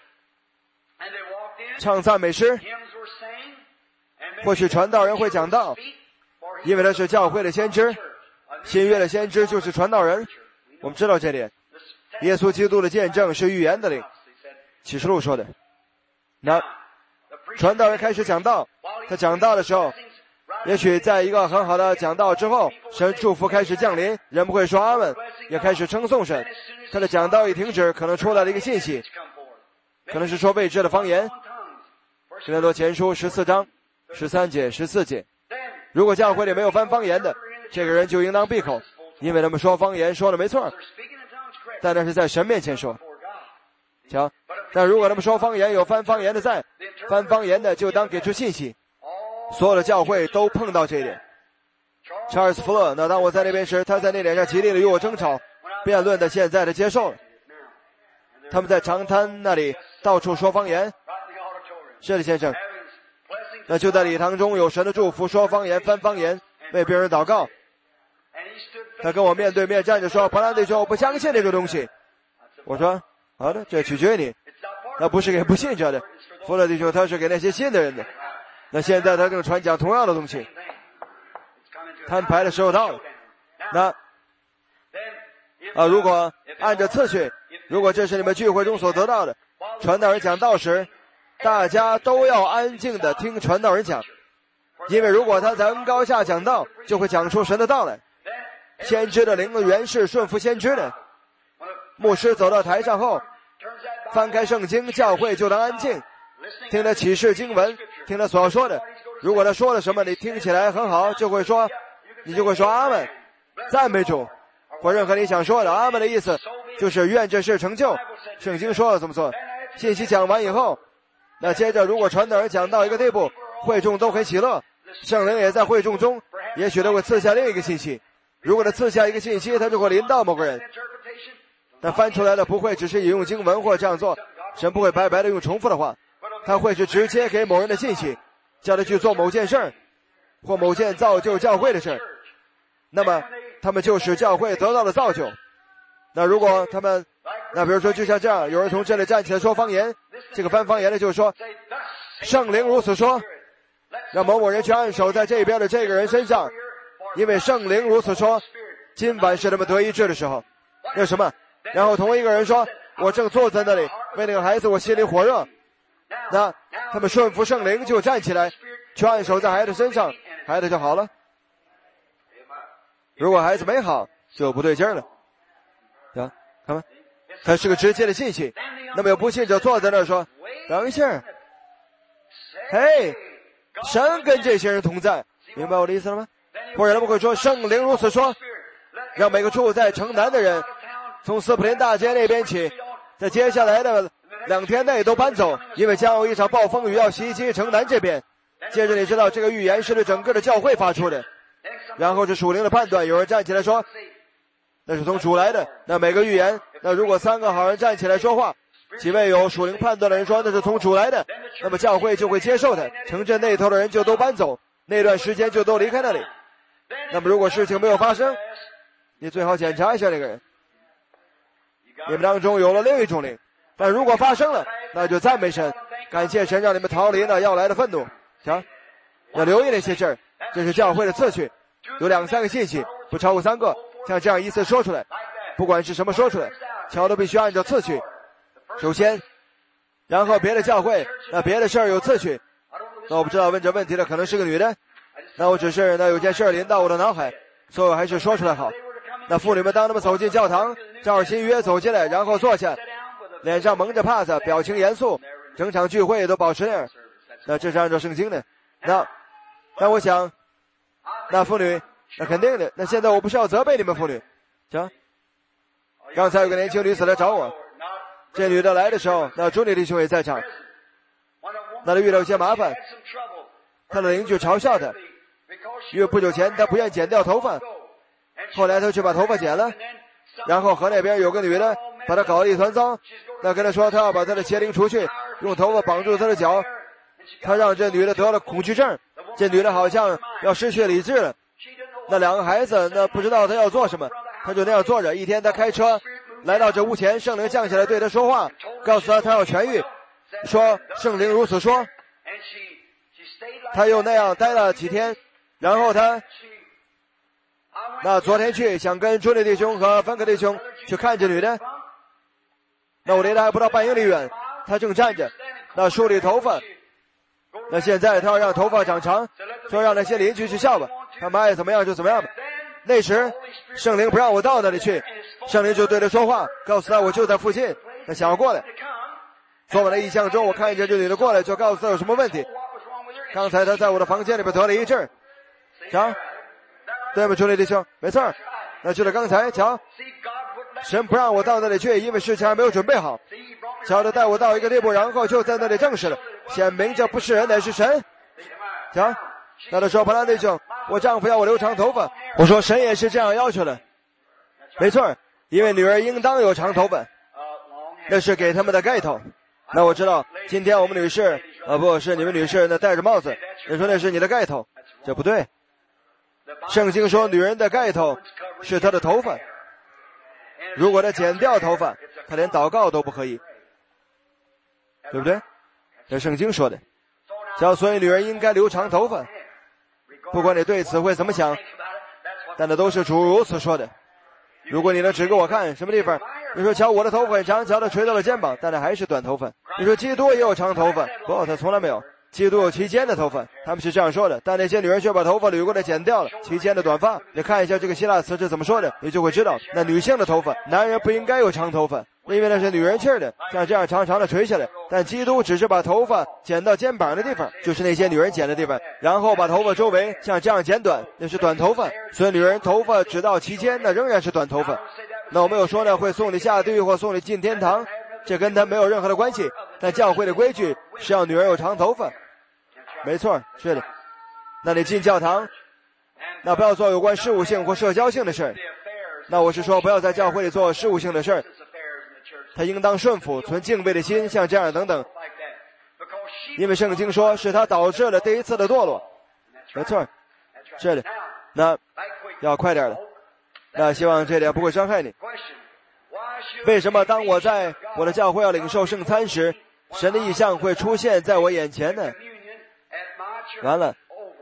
[SPEAKER 1] 唱赞美诗，或许传道人会讲道，因为他是教会的先知。新约的先知就是传道人，我们知道这点。耶稣基督的见证是预言的灵，启示录说的。那传道人开始讲道，他讲道的时候，也许在一个很好的讲道之后，神祝福开始降临，人们会说阿们，也开始称颂神。他的讲道一停止，可能出来了一个信息，可能是说未知的方言。哥林多前书十四章十三节十四节，如果教会里没有翻方言的，这个人就应当闭口，因为他们说方言说的没错，但那是在神面前说。瞧，但如果他们说方言有翻方言的在，翻方言的就当给出信息。所有的教会都碰到这一点。查尔斯·福勒，那当我在那边时，他在那点上极力的与我争吵，辩论的现在的接受了。他们在长滩那里到处说方言。是的，先生。那就在礼堂中有神的祝福，说方言，翻方言，为别人祷告。他跟我面对面站着说，彭兰弟兄，我不相信这个东西。我说好的，这取决于你，那不是给不信者的。福勒弟兄他是给那些信的人的。那现在他正传讲同样的东西。摊牌的时候到了。那啊，如果按照次序，如果这是你们聚会中所得到的，传道人讲道时，大家都要安静的听传道人讲，因为如果他在恩高下讲道，就会讲出神的道来。先知的灵原是顺服先知的。牧师走到台上后，翻开圣经，教会就能安静，听他启示经文，听他所要说的。如果他说了什么你听起来很好，就会说，你就会说阿们，赞美主，或任何你想说的。阿们的意思就是愿这事成就，圣经说了这么做。信息讲完以后，那接着如果传道人讲到一个地步，会众都很喜乐，圣灵也在会众中，也许他会赐下另一个信息。如果他赐下一个信息，他就会临到某个人，但翻出来的不会只是引用经文或这样做，神不会白白的用重复的话，他会是直接给某人的信息，叫他去做某件事儿，或某件造就教会的事儿。那么他们就使教会得到了造就。那如果他们，那比如说就像这样，有人从这里站起来说方言，这个翻方言的就是说，圣灵如此说，让某某人去按手在这边的这个人身上，因为圣灵如此说，今晚是他们得医治的时候。那什么？然后同一个人说，我正坐在那里，为那个孩子我心里火热， 那他们顺服圣灵就站起来，去按手在孩子身上，孩子就好了。如果孩子没好，就不对劲儿了。啊，看吧，它是个直接的信息。那么有不信者坐在那儿说：“等一下，嘿，神跟这些人同在，明白我的意思了吗？”或者他们会说：“圣灵如此说，让每个住在城南的人，从斯普林大街那边起，在接下来的两天内都搬走，因为将有一场暴风雨要袭击城南这边。”接着你知道这个预言是对整个的教会发出的。然后是属灵的判断，有人站起来说那是从主来的。那每个预言，那如果三个好人站起来说话，几位有属灵判断的人说那是从主来的，那么教会就会接受他，城镇那头的人就都搬走，那段时间就都离开那里。那么如果事情没有发生，你最好检查一下这个人，你们当中有了另一种灵。但如果发生了，那就赞美神，感谢神让你们逃离了要来的愤怒。瞧，要留意那些事儿，这是教会的次序，有两三个信息，不超过三个，像这样一次说出来，不管是什么说出来，乔都必须按照次序。首先，然后别的教会，那别的事儿有次序。那我不知道问这问题的可能是个女的，那我只是那有件事临到我的脑海，所以我还是说出来好。那妇女们当他们走进教堂，照着新约走进来，然后坐下，脸上蒙着帕子，表情严肃，整场聚会都保持那样。那这是按照圣经的。那那我想，那妇女，那肯定的。那现在我不是要责备你们妇女，行？刚才有个年轻女子来找我，这女的来的时候，那朱莉弟兄也在场。那她遇到一些麻烦，她的邻居嘲笑她，因为不久前她不愿剪掉头发，后来她去把头发剪了，然后河那边有个女的把她搞得一团糟，那跟她说她要把她的邪灵除去，用头发绑住她的脚，她让这女的得了恐惧症，这女的好像要失去理智了。那两个孩子那不知道她要做什么，她就那样坐着。一天她开车来到这屋前，圣灵降下来对她说话，告诉她她要痊愈，说圣灵如此说。她又那样待了几天，然后她那昨天去想跟朱莉弟兄和芬克弟兄去看这女的，那我离她还不到半英里远，她正站着那梳理头发。那现在他要让头发长长，说让那些邻居去笑吧，他们爱怎么样就怎么样吧。那时圣灵不让我到那里去，圣灵就对他说话，告诉他我就在附近，他想要过来。昨晚的异象中，我看见这女的过来，就告诉他有什么问题。刚才他在我的房间里边得了一阵，瞧，对吗，朱莉弟兄？没错，那就是刚才，瞧，神不让我到那里去，因为事情还没有准备好。瞧，他带我到一个地步，然后就在那里证实了，显明这不是人，乃是神。瞧，那他说，普兰弟兄，我丈夫要我留长头发。我说，神也是这样要求的。没错，因为女儿应当有长头发，那是给他们的盖头。那我知道，今天我们女士，啊，不是你们女士，那戴着帽子，你说那是你的盖头，这不对。圣经说，女人的盖头是她的头发，如果她剪掉头发，她连祷告都不可以，对不对？这圣经说的。所以女人应该留长头发，不管你对此会怎么想，但那都是主如此说的。如果你能指给我看什么地方，你说瞧我的头发很长，瞧它垂到了肩膀，但那还是短头发。你说基督也有长头发，不，他从来没有。基督有齐肩的头发，他们是这样说的，但那些女人却把头发捋过来剪掉了，齐肩的短发。你看一下这个希腊词是怎么说的，你就会知道，那女性的头发，男人不应该有长头发，因为那是女人气儿的，像这样长长的垂下来。但基督只是把头发剪到肩膀的地方，就是那些女人剪的地方，然后把头发周围像这样剪短，那是短头发。所以女人头发直到齐肩，那仍然是短头发。那我没有说呢会送你下地狱或送你进天堂，这跟他没有任何的关系。但教会的规矩是要女人有长头发，没错，是的。那你进教堂，那不要做有关事务性或社交性的事。那我是说，不要在教会里做事务性的事，他应当顺服，存敬畏的心，像这样等等。因为圣经说是他导致了第一次的堕落，没错，是的。那要快点了，那希望这点不会伤害你。为什么当我在我的教会要领受圣餐时，神的异象会出现在我眼前呢？完了，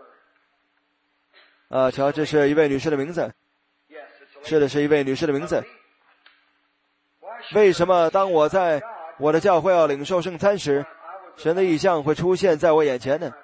[SPEAKER 1] 啊，瞧，这是一位女士的名字，是的，是一位女士的名字。为什么当我在我的教会要领受圣餐时， 神的意象会出现在我眼前呢？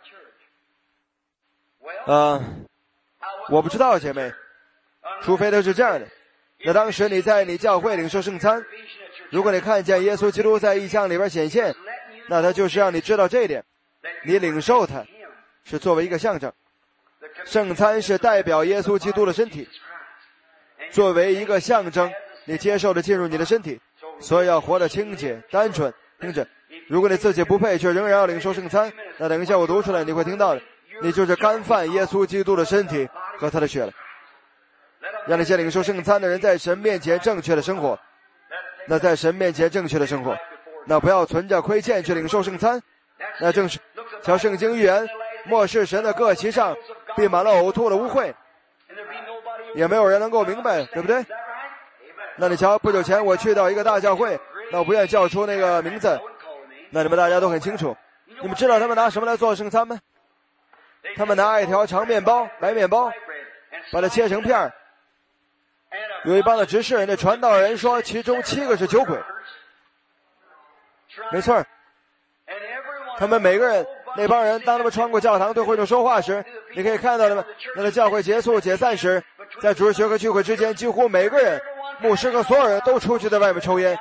[SPEAKER 1] 呃，我不知道，姐妹，除非他是这样的。那当时你在你教会领受圣餐，如果你看见耶稣基督在意象里边显现，那他就是让你知道这一点，你领受它是作为一个象征。圣餐是代表耶稣基督的身体，作为一个象征，你接受的进入你的身体，所以要活得清洁单纯。听着，如果你自己不配却仍然要领受圣餐，那等一下我读出来你会听到的，你就是干犯耶稣基督的身体和他的血了。让那些领受圣餐的人在神面前正确的生活，那在神面前正确的生活，那不要存着亏欠去领受圣餐，那正是瞧圣经预言，末世神的各旗上必满了呕吐的污秽，也没有人能够明白，对不对？那你瞧，不久前我去到一个大教会，那我不愿叫出那个名字，那你们大家都很清楚。你们知道他们拿什么来做圣餐吗？他们拿一条长面包，白面包，把它切成片儿。有一帮的执事人的传道人说，其中七个是酒鬼。没错，他们每个人，那帮人当他们穿过教堂对会众说话时，你可以看到他们，那个教会结束解散时，在主日学和聚会之间，几乎每个人，牧师和所有人都出去在外面抽烟，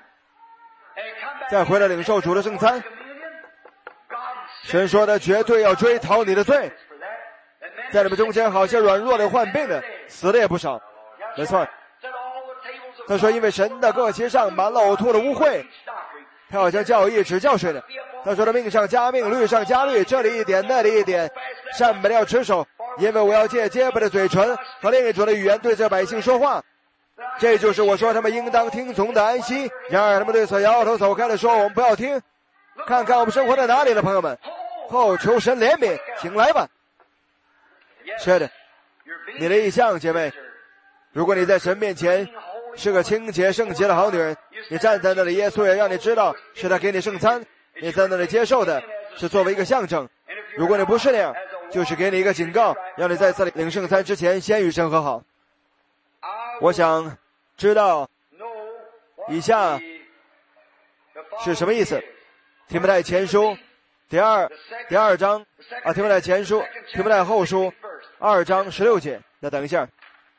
[SPEAKER 1] 再回来领受主的圣餐。神说他绝对要追讨你的罪，在你们中间好些软弱的患病的死的也不少。没错，他说因为神的各旗上满了呕吐的污秽，他要将教义指教谁呢？他说的命上加命，律上加律，这里一点那里一点，善本要持守，因为我要借结巴的嘴唇和另一种的语言对这百姓说话，这就是我说他们应当听从的安息。然而他们对此摇摇头走开了，说我们不要听。看看我们生活在哪里了，朋友们，后求神怜悯，请来吧。是的，你的意向，姐妹，如果你在神面前是个清洁圣洁的好女人，你站在那里，耶稣也让你知道是他给你圣餐，你在那里接受的是作为一个象征。如果你不是那样，就是给你一个警告，让你在这里领圣餐之前先与神和好。我想知道以下是什么意思。提摩太前书第二第二章啊，提摩太前书提摩太后书二章十六节。那等一下，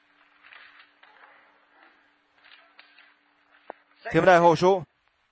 [SPEAKER 1] 提摩太后书，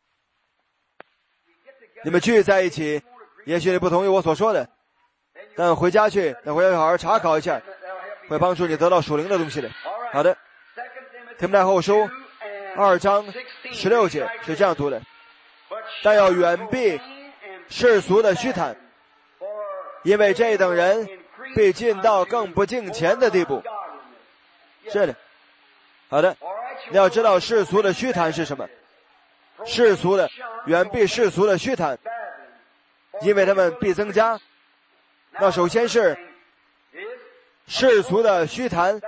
[SPEAKER 1] 你们聚在一起，也许你不同意我所说的，但回家去，那回家好好查考一下，会帮助你得到属灵的东西的。好的，提摩太后书二章十六节是这样读的：但要远避世俗的虚谈，因为这等人必进到更不敬虔的地步。是的，好的，你要知道世俗的虚谈是什么？世俗的，远避世俗的虚谈，因为他们必增加。那首先是世俗的虚谈，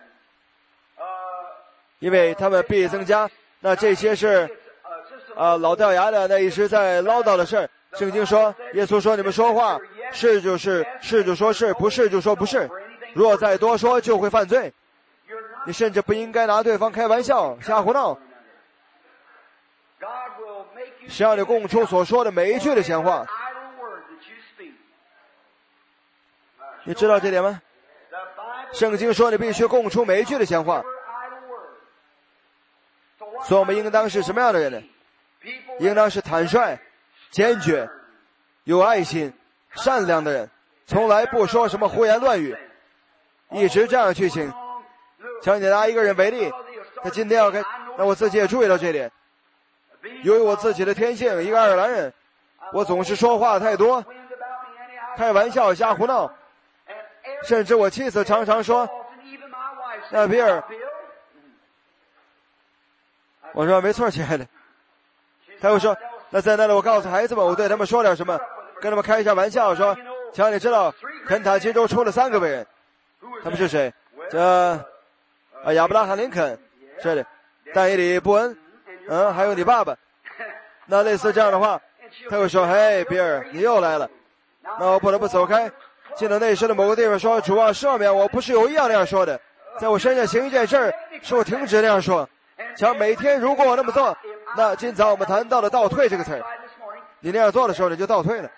[SPEAKER 1] 因为他们必增加。那这些是啊、呃，老掉牙的那一直在唠叨的事儿。圣经说，耶稣说，你们说话是就是，是就说是，不是就说不是，若再多说就会犯罪。你甚至不应该拿对方开玩笑瞎胡闹，谁让你供出所说的每一句的闲话。你知道这点吗？圣经说你必须供出每一句的闲话。所以我们应当是什么样的人呢？应当是坦率、坚决、有爱心、善良的人，从来不说什么胡言乱语，一直这样去行。像你拿一个人为例，他今天要跟，那我自己也注意到这点。由于我自己的天性，一个爱尔兰人，我总是说话太多，开玩笑瞎胡闹，甚至我妻子常常说，那比尔，我说没错，亲爱的。他又说，那在那里我告诉孩子们，我对他们说点什么，跟他们开一下玩笑，说瞧你知道肯塔基州出了三个伟人，他们是谁？这啊亚伯拉罕林肯，是的，但以理布恩，嗯，还有你爸爸。那类似这样的话，他又说，嘿比尔，你又来了。那我不得不走开，进到内室的某个地方，说主啊赦免我，不是有意要那样说的，在我身上行一件事儿，使我停止那样说。瞧每天如果我那么做，那今早我们谈到了倒退这个词儿， 你那样做的时候，你就倒退了。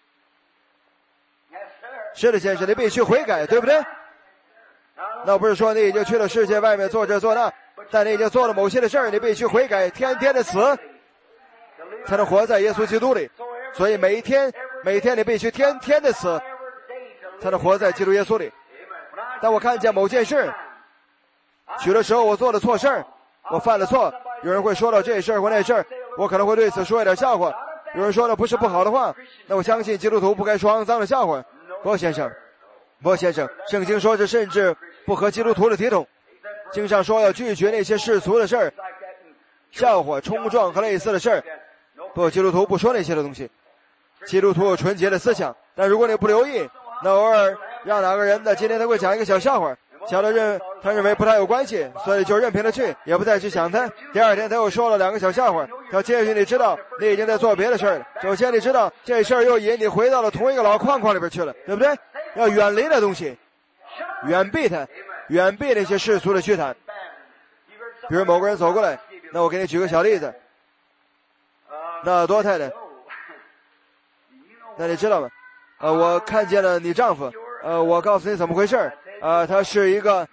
[SPEAKER 1] 是的，先生，你必须悔改，对不对？那不是说你已经去了世界外面做这做那，但你已经做了某些的事儿，你必须悔改，天天的死，才能活在耶稣基督里。所以每一天，每一天你必须天天的死，才能活在基督耶稣里。当我看见某件事，许多时候我做了错事儿，我犯了错，有人会说到这事儿或那事儿，我可能会对此说一点笑话。有人说的不是不好的话，那我相信基督徒不该说肮脏的笑话。不，先生，不，先生，圣经说这甚至不合基督徒的体统。经上说要拒绝那些世俗的事儿、笑话、冲撞和类似的事儿。不，基督徒不说那些的东西。基督徒有纯洁的思想，但如果你不留意，那偶尔让哪个人呢，今天他会讲一个小笑话，小的认他认为不太有关系，所以就任凭他去，也不再去想他。第二天他又说了两个小笑话，要接续你知道你已经在做别的事儿了。首先你知道这事儿又引你回到了同一个老框框里边去了，对不对？要远离的东西，远避它，远避那些世俗的虚谈。比如某个人走过来，那我给你举个小例子，那多太太，那你知道吗？呃，我看见了你丈夫，呃，我告诉你怎么回事，呃，他是一个，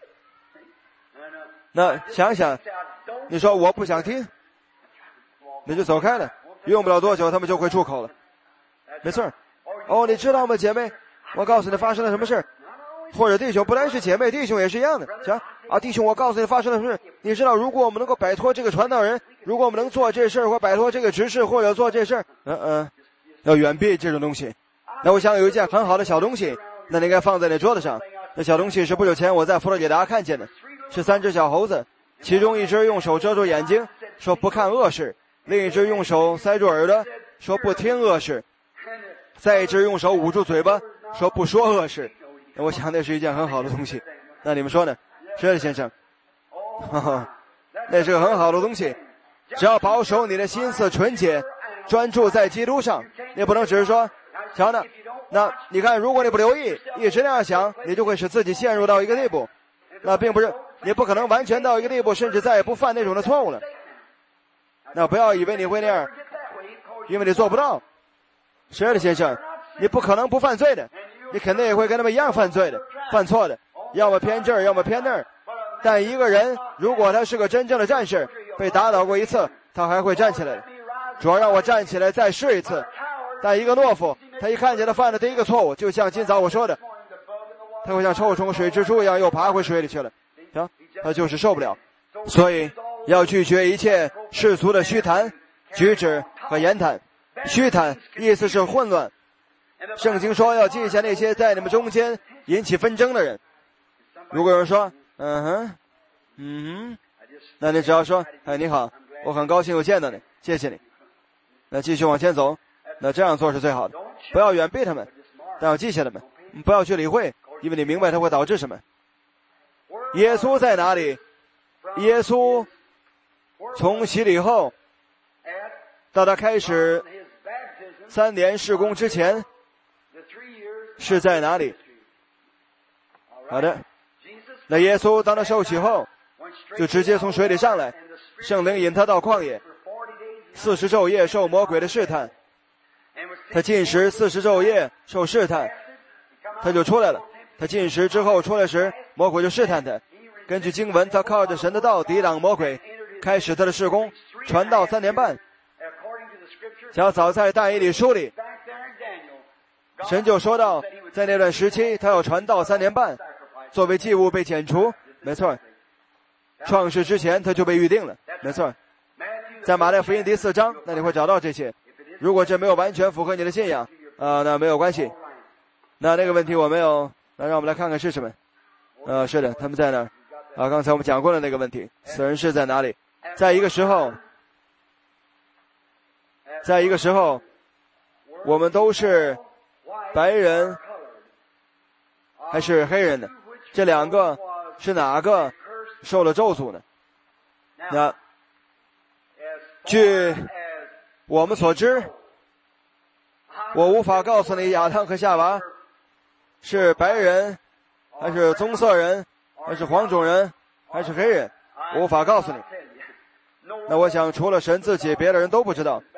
[SPEAKER 1] 那想想，你说我不想听，你就走开了，用不了多久他们就会出口了，没错。哦，你知道吗，姐妹？我告诉你发生了什么事，或者弟兄，不单是姐妹，弟兄也是一样的。行啊，弟兄，我告诉你发生了什么事。你知道，如果我们能够摆脱这个传道人，如果我们能做这事儿，或摆脱这个执事，或者做这事儿，嗯嗯，要远避这种东西。那我想有一件很好的小东西，那你应该放在你桌子上。那小东西是不久前我在佛罗里达看见的，是三只小猴子，其中一只用手遮住眼睛，说不看恶事；另一只用手塞住耳朵，说不听恶事；再一只用手捂住嘴巴，说不说恶事。那我想那是一件很好的东西。那你们说呢？是的，先生。哈哈，那是个很好的东西。只要保守你的心思纯洁，专注在基督上，你不能只是说瞧呢，那你看，如果你不留意，一直那样想，你就会使自己陷入到一个地步。那并不是，你不可能完全到一个地步，甚至再也不犯那种的错误了。那不要以为你会那样，因为你做不到。是的，先生，你不可能不犯罪的，你肯定也会跟他们一样犯罪的，犯错的，要么偏这儿，要么偏那儿。但一个人如果他是个真正的战士，被打倒过一次，他还会站起来的。主要让我站起来再试一次。但一个懦夫，他一看见他犯的第一个错误，就像今早我说的，他会像臭虫水蜘蛛一样又爬回水里去了，行，他就是受不了。所以要拒绝一切世俗的虚谈、举止和言谈。虚谈意思是混乱，圣经说要记下那些在你们中间引起纷争的人。如果有人说嗯哼嗯哼，那你只要说哎你好，我很高兴又见到你，谢谢你，那继续往前走。那这样做是最好的，不要远避他们，但要记下他们，不要去理会，因为你明白它会导致什么。耶稣在哪里？耶稣从洗礼后到他开始三年事工之前是在哪里？好的，那耶稣当他受洗后就直接从水里上来，圣灵引他到旷野，四十昼夜受魔鬼的试探。他进食四十昼夜受试探，他就出来了。他进食之后出来时，魔鬼就试探他。根据经文，他靠着神的道抵挡魔鬼，开始他的事工，传道三年半。像早在但以理书里，神就说到，在那段时期他要传道三年半，作为祭物被剪除，没错。创世之前他就被预定了，没错。在马太福音第四章，那你会找到这些。如果这没有完全符合你的信仰，啊、呃，那没有关系。那那个问题我没有，那让我们来看看是什么。呃，是的，他们在那儿。啊，刚才我们讲过了那个问题，死人是在哪里？在一个时候，在一个时候，我们都是白人还是黑人呢？这两个是哪个受了咒诅呢？那据我们所知，我无法告诉你亚当和夏娃是白人还是棕色人还是黄种人还是黑人，我无法告诉你。那我想除了神自己，别的人都不知道。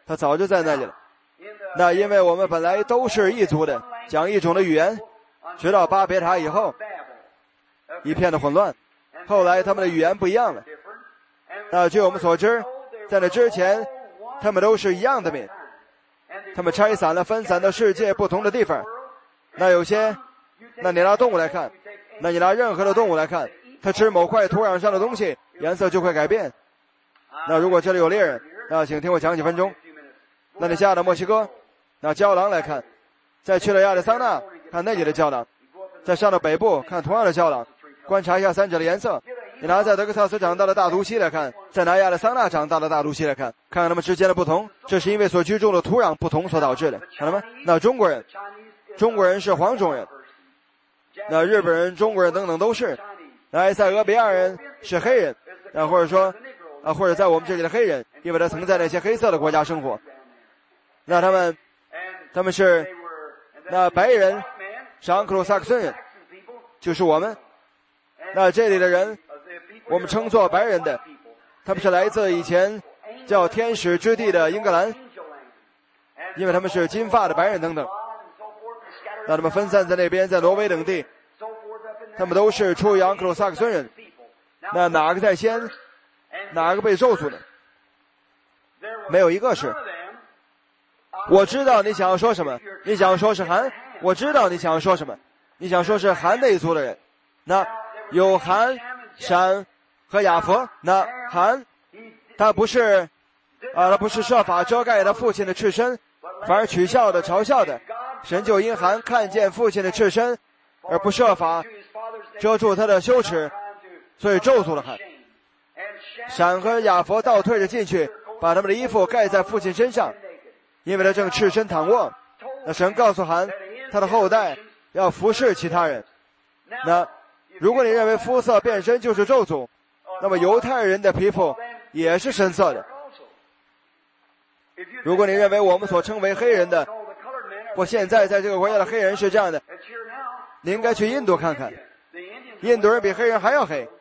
[SPEAKER 1] 他早就在那里了。那因为我们本来都是一族的，讲一种的语言，直到巴别塔以后，一片的混乱。后来他们的语言不一样了。那据我们所知，在那之前，他们都是一样的民。他们拆散了，分散到世界不同的地方。那有些，那你拿动物来看，那你拿任何的动物来看，它吃某块土壤上的东西，颜色就会改变。那如果这里有猎人，那请听我讲几分钟。那你下到墨西哥，拿郊狼来看，再去了亚利桑那，看那里的郊狼，再上到北部看同样的郊狼，观察一下三者的颜色。你拿在德克萨斯长大的大毒蜥来看，再拿亚利桑那长大的大毒蜥来看，看看它们之间的不同，这是因为所居住的土壤不同所导致的，看到吗？那中国人，中国人是黄种人，那日本人、中国人等等都是，那埃塞俄比亚人是黑人，啊，或者说啊，或者在我们这里的黑人，因为他曾在那些黑色的国家生活，那他们他们是那白人是盎克鲁萨克逊人，就是我们，那这里的人我们称作白人的，他们是来自以前叫天使之地的英格兰，因为他们是金发的白人等等，那他们分散在那边，在挪威等地，他们都是出于盎克鲁萨克逊人。那哪个在先，哪个被咒诅呢？没有一个是。我知道你想要说什么，你想要说是韩，我知道你想要说什么，你想说是韩那一族的人。那有韩、闪和雅弗，那韩他不是啊，他不是设法遮盖他父亲的赤身，反而取笑的、嘲笑的。神就因韩看见父亲的赤身，而不设法遮住他的羞耻，所以咒诅了韩。闪和雅弗倒退着进去，把他们的衣服盖在父亲身上，因为他正赤身躺卧。那神告诉韩，他的后代要服侍其他人。那如果你认为肤色变深就是咒诅，那么犹太人的皮肤也是深色的。如果你认为我们所称为黑人的，或现在在这个国家的黑人是这样的，你应该去印度看看，印度人比黑人还要黑。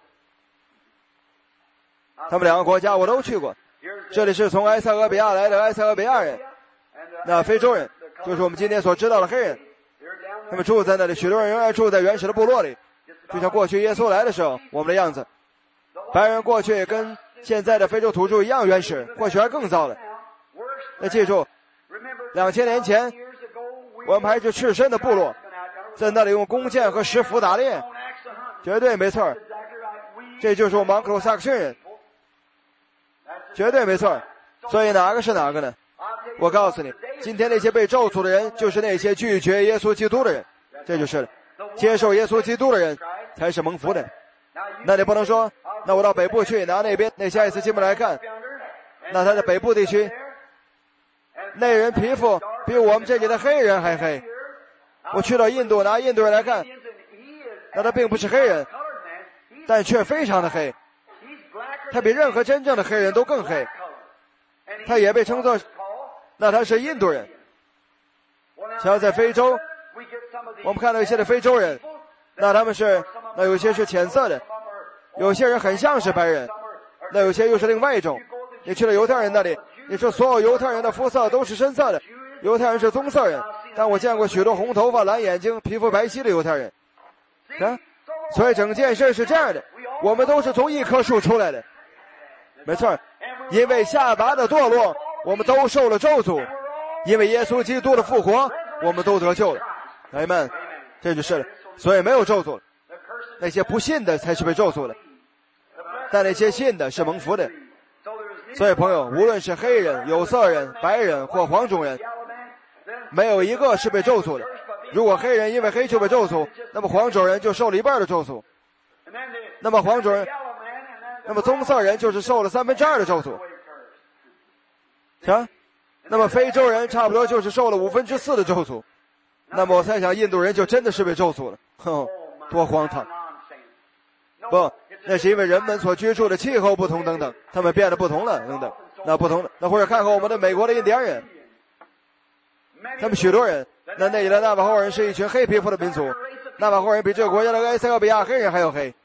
[SPEAKER 1] 他们两个国家我都去过。这里是从埃塞俄比亚来的埃塞俄比亚人，那非洲人就是我们今天所知道的黑人，他们住在那里，许多人仍然住在原始的部落里，就像过去耶稣来的时候我们的样子。白人过去跟现在的非洲土著一样原始，或许还更糟了。那记住，两千年前我们还是赤身的部落，在那里用弓箭和石斧打猎，绝对没错。这就是我们盎克鲁萨克逊人，绝对没错。所以哪个是哪个呢？我告诉你，今天那些被咒诅的人就是那些拒绝耶稣基督的人，这就是了。接受耶稣基督的人才是蒙福的。那你不能说，那我到北部去拿那边那些爱斯基摩来看，那他在北部地区那人皮肤比我们这里的黑人还黑。我去到印度拿印度人来看，那他并不是黑人，但却非常的黑，他比任何真正的黑人都更黑。他也被称作，那他是印度人。像在非洲，我们看到一些的非洲人，那他们是，那有些是浅色的，有些人很像是白人，那有些又是另外一种。你去了犹太人那里，你说所有犹太人的肤色都是深色的，犹太人是棕色人，但我见过许多红头发、蓝眼睛、皮肤白皙的犹太人。啊，所以整件事是这样的，我们都是从一棵树出来的，没错。因为夏娃的堕落，我们都受了咒诅；因为耶稣基督的复活，我们都得救了。阿们，这就是了。所以没有咒诅，那些不信的才是被咒诅的，但那些信的是蒙福的。所以朋友，无论是黑人、有色人、白人或黄种人，没有一个是被咒诅的。如果黑人因为黑就被咒诅，那么黄种人就受了一半的咒诅，那么黄种人那么棕色人就是受了三分之二的咒诅，行，那么非洲人差不多就是受了五分之四的咒诅，那么我猜想印度人就真的是被咒诅了，哼，多荒唐！不，那是因为人们所居住的气候不同等等，他们变得不同了等等，那不同的，那或者看看我们的美国的印第安人，他们许多人，那那里的纳瓦霍人是一群黑皮肤的民族，纳瓦霍人比这个国家的埃塞俄比亚黑人还要黑。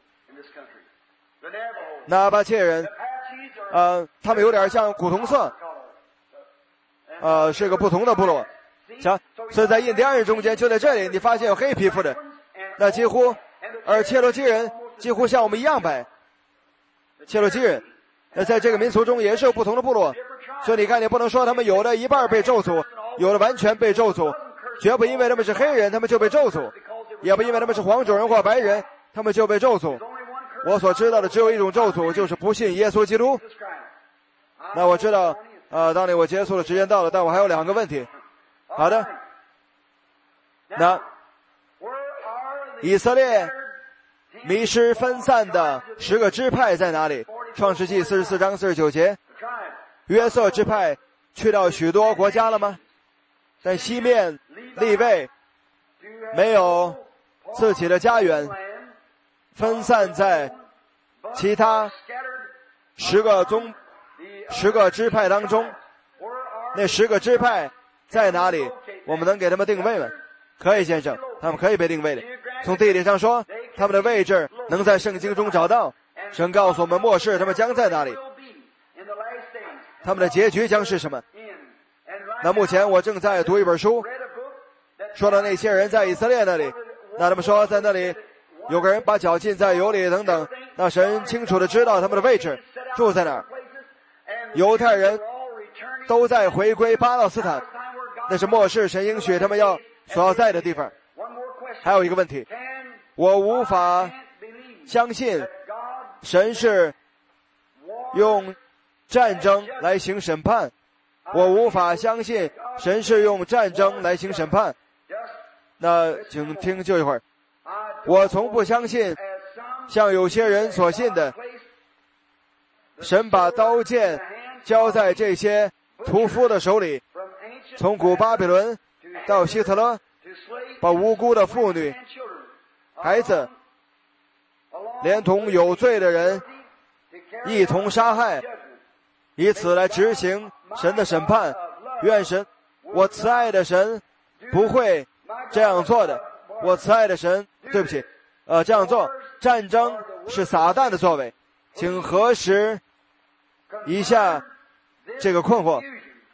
[SPEAKER 1] 纳巴切人，呃，他们有点像古铜色， 呃，是个不同的部落。瞧，所以在印第安人中间，就在这里，你发现有黑皮肤的，那几乎，而切罗基人几乎像我们一样白。切罗基人，那在这个民族中也是有不同的部落，所以你看，你不能说他们有的一半被咒诅，有的完全被咒诅，绝不因为他们是黑人，他们就被咒诅，也不因为他们是黄种人或白人，他们就被咒诅。我所知道的只有一种咒诅，就是不信耶稣基督。那我知道，呃，当年我结束的时间到了，但我还有两个问题。好的，那以色列迷失分散的十个支派在哪里？创世纪四十四章四十九节，约瑟支派去到许多国家了吗？但西面利未没有自己的家园，分散在其他十个宗十个支派当中。那十个支派在哪里？我们能给他们定位吗？可以，先生，他们可以被定位的。从地理上说，他们的位置能在圣经中找到。神告诉我们末世他们将在哪里，他们的结局将是什么。那目前我正在读一本书，说到那些人在以色列那里，那他们说在那里有个人把脚浸在油里等等，那神清楚的知道他们的位置住在哪儿。犹太人都在回归巴勒斯坦，那是末世神应许他们要所要在的地方。还有一个问题，我无法相信神是用战争来行审判，我无法相信神是用战争来行审判。那请听就一会儿，我从不相信像有些人所信的，神把刀剑交在这些屠夫的手里，从古巴比伦到希特勒，把无辜的妇女、孩子连同有罪的人一同杀害，以此来执行神的审判。愿神，我慈爱的神不会这样做的。我慈爱的神，对不起，呃，这样做，战争是撒旦的作为。请核实一下这个困惑。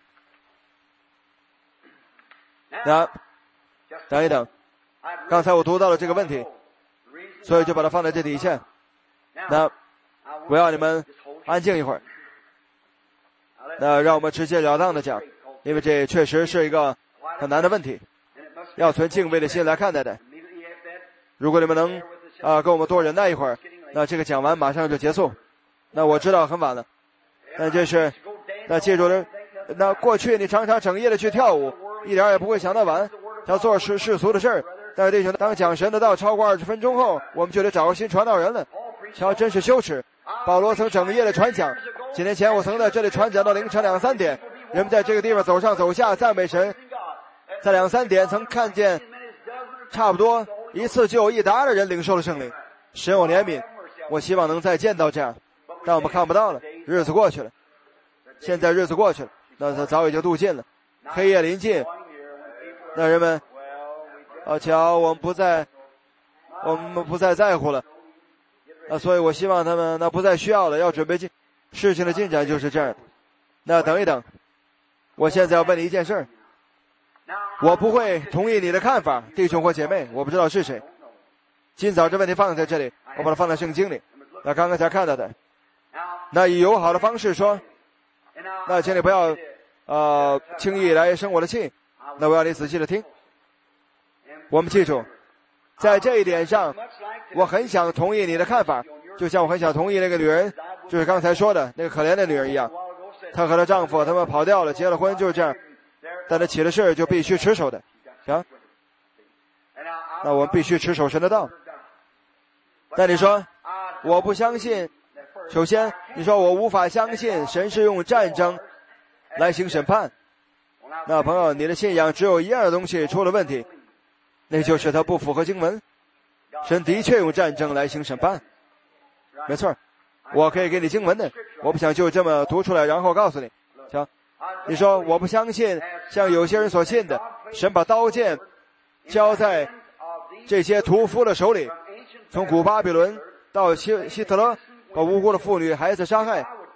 [SPEAKER 1] 那等一等，刚才我读到了这个问题，所以就把它放在这底下。那我要你们安静一会儿，那让我们直截了当的讲，因为这确实是一个很难的问题，要存敬畏的心来看待的。如果你们能啊、呃、跟我们多忍耐一会儿，那这个讲完马上就结束。那我知道很晚了，那这是那记住了，那过去你常常整夜的去跳舞，一点也不会想到晚，要做世世俗的事儿。但是弟兄，当讲神的道超过二十分钟后，我们就得找个新传道人了。瞧，真是羞耻！保罗曾整夜的传讲，几年前我曾在这里传讲到凌晨两三点，人们在这个地方走上走下赞美神。在两三点曾看见差不多一次就有一沓的人领受了圣灵。神有怜悯，我希望能再见到这样，但我们看不到了。日子过去了，现在日子过去了，那它早已经度尽了，黑夜临近，那人们啊，瞧，我们不再我们不再在乎了啊，所以我希望他们那不再需要了，要准备进事情的进展就是这样的。那等一等，我现在要问你一件事儿，我不会同意你的看法，弟兄或姐妹，我不知道是谁。今早这问题放在这里，我把它放在圣经里，那刚刚才看到的，那以友好的方式说，那请你不要呃轻易来生我的气，那我要你仔细的听。我们记住，在这一点上我很想同意你的看法，就像我很想同意那个女人，就是刚才说的那个可怜的女人一样，她和她丈夫他们跑掉了，结了婚，就是这样，但她起了事就必须持守的。行，那我们必须持守神的道。但你说我不相信，首先你说我无法相信神是用战争来行审判，那朋友，你的信仰只有一样的东西出了问题，那就是它不符合经文。神的确用战争来行审判，没错，我可以给你经文的，我不想就这么读出来然后告诉你。行，你说我不相信像有些人所信的，神把刀剑交在这些屠夫的手里，从古巴比伦到希希特勒把无辜的妇女孩子杀害，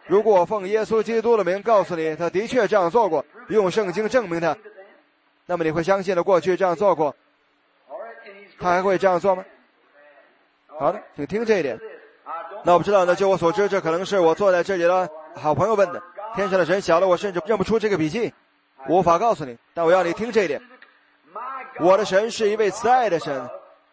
[SPEAKER 1] 如果我奉耶稣基督的名告诉你，他的确这样做过，用圣经证明他，那么你会相信他过去这样做过，他还会这样做吗？好的，请听这一点。那我不知道呢，就我所知，这可能是我坐在这里的好朋友问的。天上的神小的我甚至认不出这个笔记，我无法告诉你，但我要你听这一点。我的神是一位慈爱的神，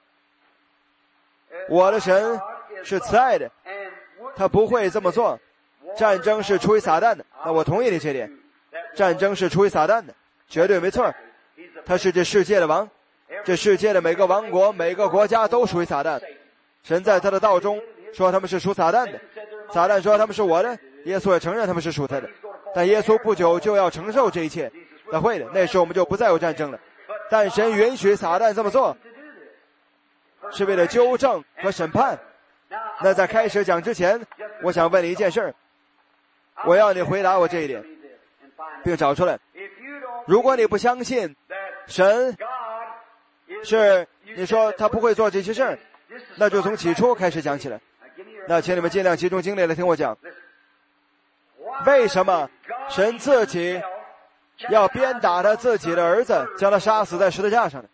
[SPEAKER 1] 我的神是慈爱的，他不会这么做。战争是出于撒旦的，那我同意你这点，战争是出于撒旦的，绝对没错。他是这世界的王，这世界的每个王国每个国家都属于撒旦。神在他的道中说他们是属撒旦的，撒旦说他们是我的，耶稣也承认他们是属他的，但耶稣不久就要承受这一切，那会的，那时候我们就不再有战争了。但神允许撒旦这么做，是为了纠正和审判。那在开始讲之前，我想问你一件事，我要你回答我这一点，并找出来。如果你不相信神是，你说他不会做这些事儿，那就从起初开始讲起来。那请你们尽量集中精力来听我讲，为什么神自己要鞭打他自己的儿子，将他杀死在十字架上呢？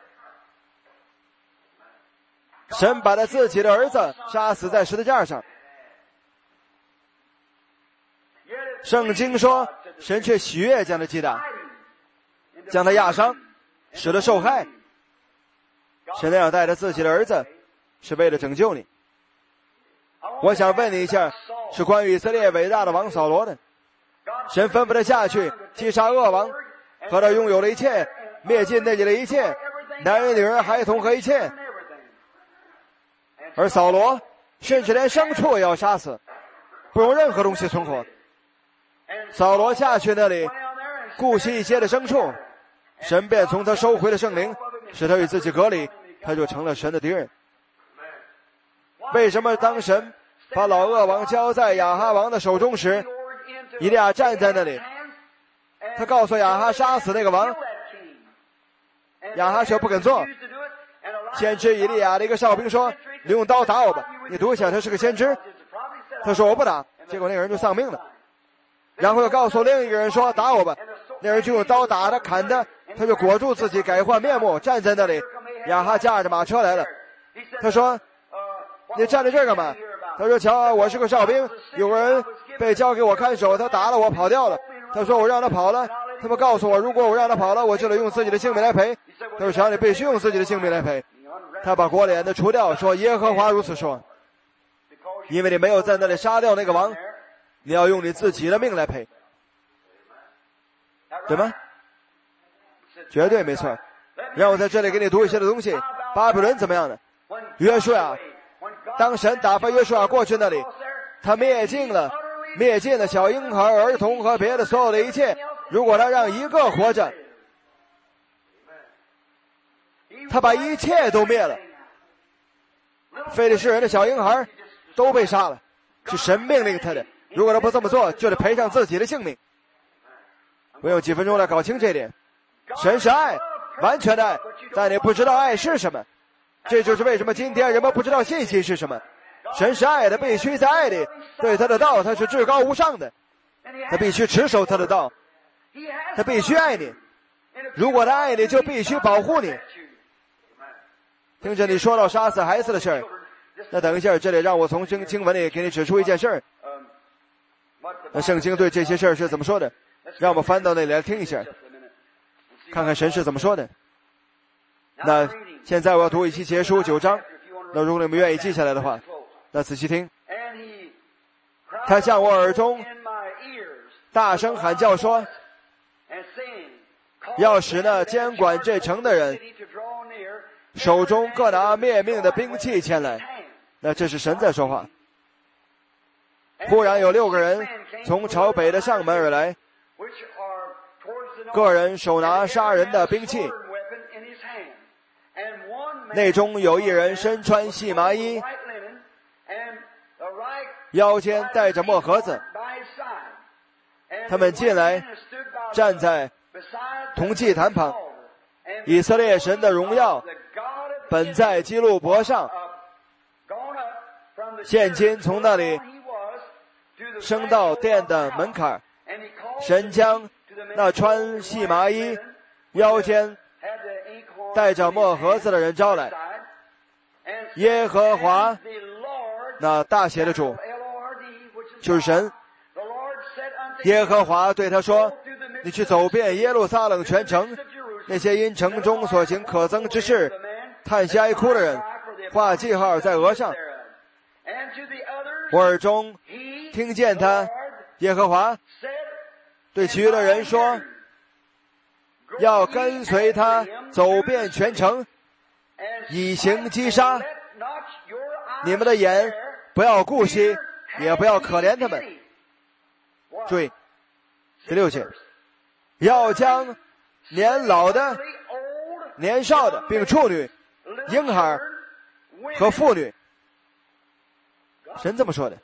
[SPEAKER 1] 神把他自己的儿子杀死在十字架上，圣经说神却喜悦将他击打，将他压伤，使他受害。神那样带着自己的儿子是为了拯救你。我想问你一下，是关于以色列伟大的王扫罗的。神吩咐他下去击杀恶王和他拥有的一切，灭尽那里的一切，男人女人孩童和一切。而扫罗甚至连牲畜也要杀死，不容任何东西存活。扫罗下去那里顾惜一些的牲畜，神便从他收回了圣灵，使他与自己隔离，他就成了神的敌人。为什么当神把老恶王交在亚哈王的手中时，以利亚站在那里，他告诉亚哈杀死那个王，亚哈却不肯做。先知以利亚的一个哨兵说，你用刀打我吧，你读一下他是个先知。他说我不打，结果那个人就丧命了。然后又告诉另一个人说打我吧，那人就用刀打他砍他，他就裹住自己改换面目站在那里。亚哈驾着马车来了，他说你站在这儿干嘛？他说瞧，我是个哨兵，有个人被交给我看守，他打了我跑掉了。他说我让他跑了，他们告诉我如果我让他跑了，我就得用自己的性命来赔。他说瞧，你必须用自己的性命来赔。他把国脸的除掉，说耶和华如此说，因为你没有在那里杀掉那个王，你要用你自己的命来赔，对吗？绝对没错。让我在这里给你读一些的东西。巴比伦怎么样呢？约书亚，当神打发约书亚过去那里，他灭尽了灭尽了小婴孩儿童和别的所有的一切。如果他让一个活着，他把一切都灭了。非利士人的小婴孩都被杀了，是神命令他的，如果他不这么做，就得赔上自己的性命。我用几分钟来搞清这一点。神是爱，完全的爱，但你不知道爱是什么。这就是为什么今天人们不知道信息是什么。神是爱的，必须在爱里，对他的道他是至高无上的，他必须持守他的道，他必须爱你。如果他爱你，就必须保护你。听着你说到杀死孩子的事儿，那等一下，这里让我从经经文里给你指出一件事儿。那圣经对这些事儿是怎么说的？让我们翻到那里来听一下，看看神是怎么说的。那现在我要读以西结书九章，那如果你们愿意记下来的话，那仔细听。他向我耳中大声喊叫说，要使那监管这城的人手中各拿灭命的兵器前来。那这是神在说话。忽然有六个人从朝北的上门而来，个人手拿杀人的兵器，内中有一人身穿细麻衣，腰间带着墨盒子。他们进来，站在铜祭坛旁，以色列神的荣耀本在基路伯上。现今从那里升到殿的门槛，神将那穿细麻衣、腰间带着墨盒子的人招来。耶和华，那大写的主就是神。耶和华对他说，你去走遍耶路撒冷全城，那些因城中所行可憎之事叹息哀哭的人，画记号在额上。我耳中听见他耶和华对其余的人说，要跟随他走遍全城，以行击杀。你们的眼不要顾惜，也不要可怜他们。注意第六节，要将年老的、年少的，并处女、婴孩和妇女，神这么说的，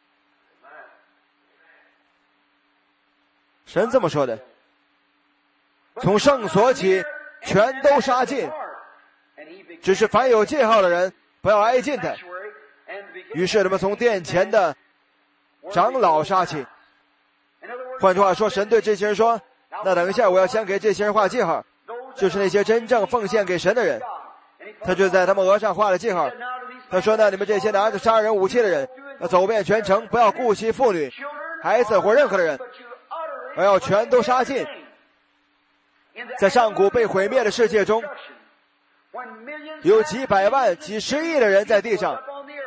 [SPEAKER 1] 神这么说的，从圣所起全都杀尽，只是凡有记号的人不要挨近他。于是他们从殿前的长老杀起。换句话说，神对这些人说，那等一下我要先给这些人画记号，就是那些真正奉献给神的人。他就在他们额上画了记号。他说，那你们这些拿着杀人武器的人，要走遍全城，不要顾惜妇女、孩子或任何的人，而要全都杀尽。在上古被毁灭的世界中，有几百万、几十亿的人在地上，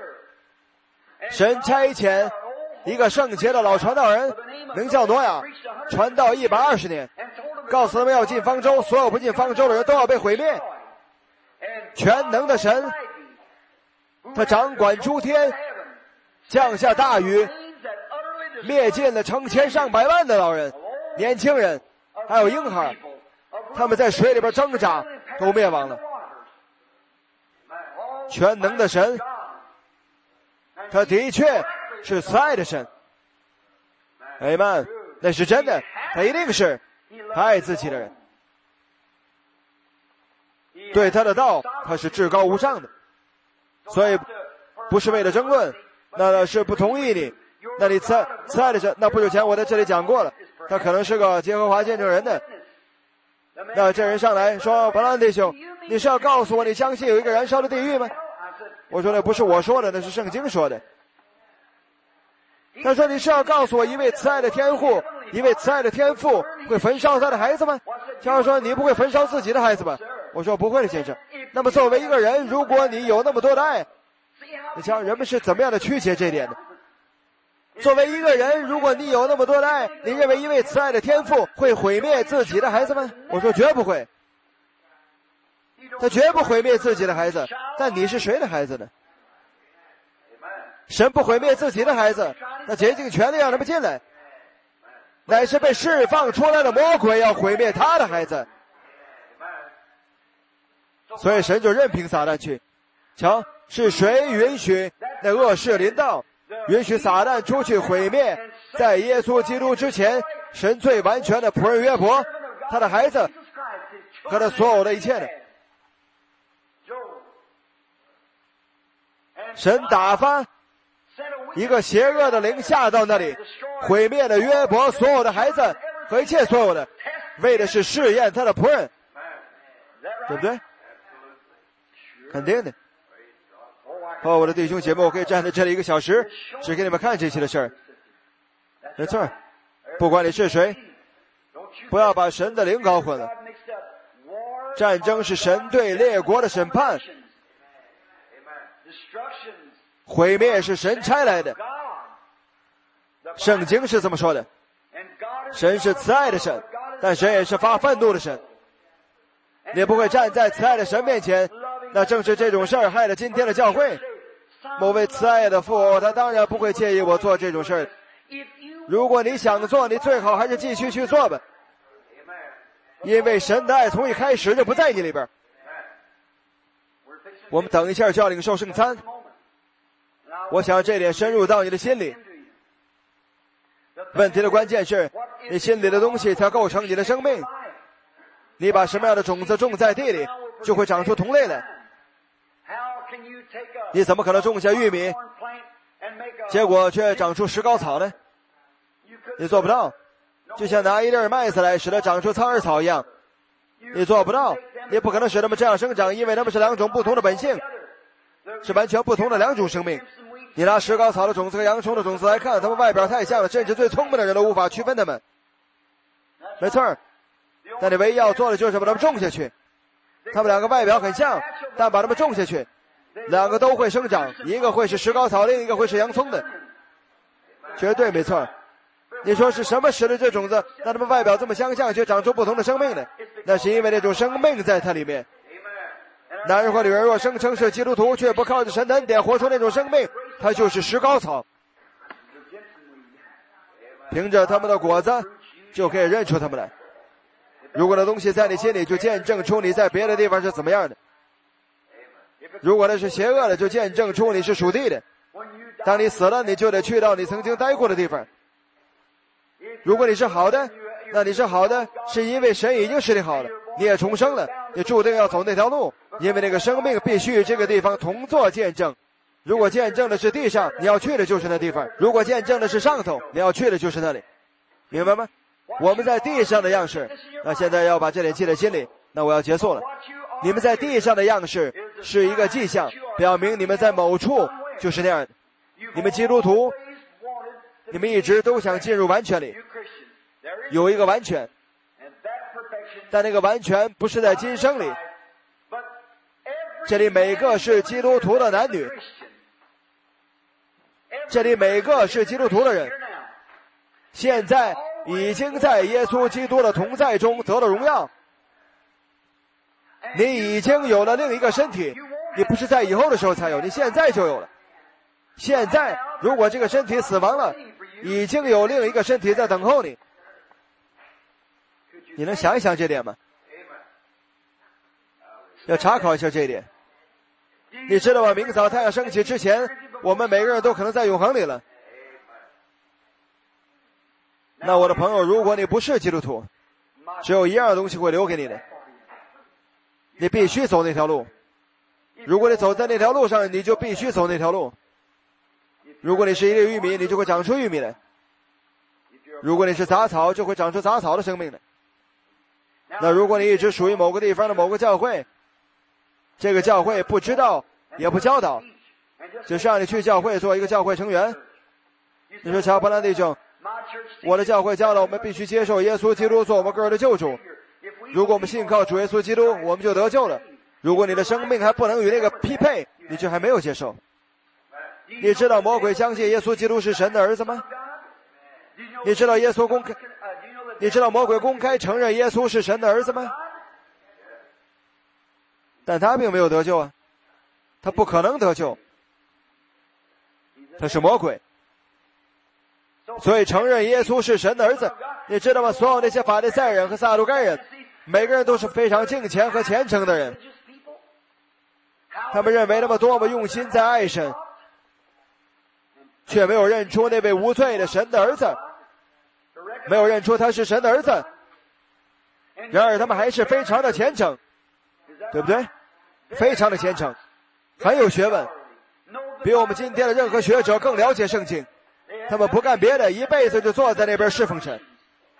[SPEAKER 1] 神差遣一个圣洁的老传道人，名叫挪亚，传道一百二十年，告诉他们要进方舟，所有不进方舟的人都要被毁灭。全能的神，他掌管诸天，降下大雨，灭尽了成千上百万的老人、年轻人，还有婴孩，他们在水里边挣扎，都灭亡了。全能的神，他的确是慈爱的神。阿们，那是真的，他一定是他爱自己的人。对他的道，他是至高无上的，所以不是为了争论，那是不同意你。那你慈慈爱的神，那不久前我在这里讲过了，他可能是个耶和华见证人的。那这人上来说，伯兰弟兄，你是要告诉我你相信有一个燃烧的地狱吗？我说那不是我说的，那是圣经说的。他说你是要告诉我一位慈爱的天父，一位慈爱的天父会焚烧他的孩子吗？先生说你不会焚烧自己的孩子吧？我说不会的，先生。那么作为一个人，如果你有那么多的爱，你瞧人们是怎么样的曲解这一点的？作为一个人，如果你有那么多的爱，你认为一位慈爱的天父会毁灭自己的孩子吗？我说绝不会，他绝不毁灭自己的孩子。但你是谁的孩子呢？神不毁灭自己的孩子，那竭尽全力让他们进来，乃是被释放出来的魔鬼要毁灭他的孩子。所以神就任凭撒旦去。瞧，是谁允许那恶事临到，允许撒旦出去毁灭在耶稣基督之前神最完全的仆人约伯，他的孩子和他所有的一切的。神打发一个邪恶的灵下到那里，毁灭了约伯所有的孩子和一切所有的，为的是试验他的仆人，对不对？肯定的。哦，我的弟兄姐妹，我可以站在这里一个小时，只给你们看这些的事儿。没错，不管你是谁，不要把神的灵搞混了。战争是神对列国的审判，毁灭是神差来的。圣经是这么说的，神是慈爱的神，但神也是发愤怒的神。你不会站在慈爱的神面前，那正是这种事儿害了今天的教会。某位慈爱的父，他当然不会介意我做这种事儿。如果你想做，你最好还是继续去做吧，因为神的爱从一开始就不在你里边。我们等一下就要领受圣餐，我想这点深入到你的心里。问题的关键是你心里的东西才构成你的生命。你把什么样的种子种在地里，就会长出同类来。你怎么可能种下玉米，结果却长出石膏草呢？ 你做不到。就像拿一粒麦子来使它长出苍耳草一样，你做不到，你不可能使它们这样生长，因为它们是两种不同的本性，是完全不同的两种生命。你拿石膏草的种子和洋葱的种子来看，它们外表太像了，甚至最聪明的人都无法区分它们。没错，但你唯一要做的就是把它们种下去。它们两个外表很像，但把它们种下去，两个都会生长，一个会是石膏草，另一个会是洋葱的，绝对没错。你说是什么使得这种子让它们外表这么相像，却长出不同的生命呢？那是因为那种生命在它里面。男人或女人若声称是基督徒，却不靠着神的恩典活出那种生命，他就是石膏草。凭着他们的果子就可以认出他们来。如果那东西在你心里，就见证出你在别的地方是怎么样的。如果那是邪恶的，就见证出你是属地的。当你死了，你就得去到你曾经待过的地方。如果你是好的，那你是好的，是因为神已经使你好了，你也重生了，你注定要走那条路，因为那个生命必须与这个地方同作见证。如果见证的是地上，你要去的就是那地方；如果见证的是上头，你要去的就是那里，明白吗？我们在地上的样式，那现在要把这点记在心里。那我要结束了。你们在地上的样式是一个迹象，表明你们在某处就是那样的。你们基督徒，你们一直都想进入完全里，有一个完全，但那个完全不是在今生里。这里每个是基督徒的男女，这里每个是基督徒的人，现在已经在耶稣基督的同在中得了荣耀。你已经有了另一个身体，你不是在以后的时候才有，你现在就有了。现在如果这个身体死亡了，已经有另一个身体在等候你。你能想一想这点吗？要查考一下这一点。你知道吗？明早太阳升起之前，我们每个人都可能在永恒里了。那我的朋友，如果你不是基督徒，只有一样东西会留给你的，你必须走那条路。如果你走在那条路上，你就必须走那条路。如果你是一粒玉米，你就会长出玉米来；如果你是杂草，就会长出杂草的生命来。那如果你一直属于某个地方的某个教会，这个教会不知道也不教导，只是让你去教会做一个教会成员。你说乔伯兰弟兄，我的教会教导我们必须接受耶稣基督做我们个人的救主，如果我们信靠主耶稣基督，我们就得救了。如果你的生命还不能与那个匹配，你就还没有接受。你知道魔鬼相信耶稣基督是神的儿子吗？你知道耶稣公开你知道魔鬼公开承认耶稣是神的儿子吗？但他并没有得救啊，他不可能得救，他是魔鬼。所以承认耶稣是神的儿子，你知道吗？所有那些法利赛人和撒都该人，每个人都是非常敬虔和虔诚的人，他们认为他们多么用心在爱神，却没有认出那位无罪的神的儿子，没有认出他是神的儿子。然而他们还是非常的虔诚，对不对？非常的虔诚，很有学问，比我们今天的任何学者更了解圣经。他们不干别的，一辈子就坐在那边侍奉神。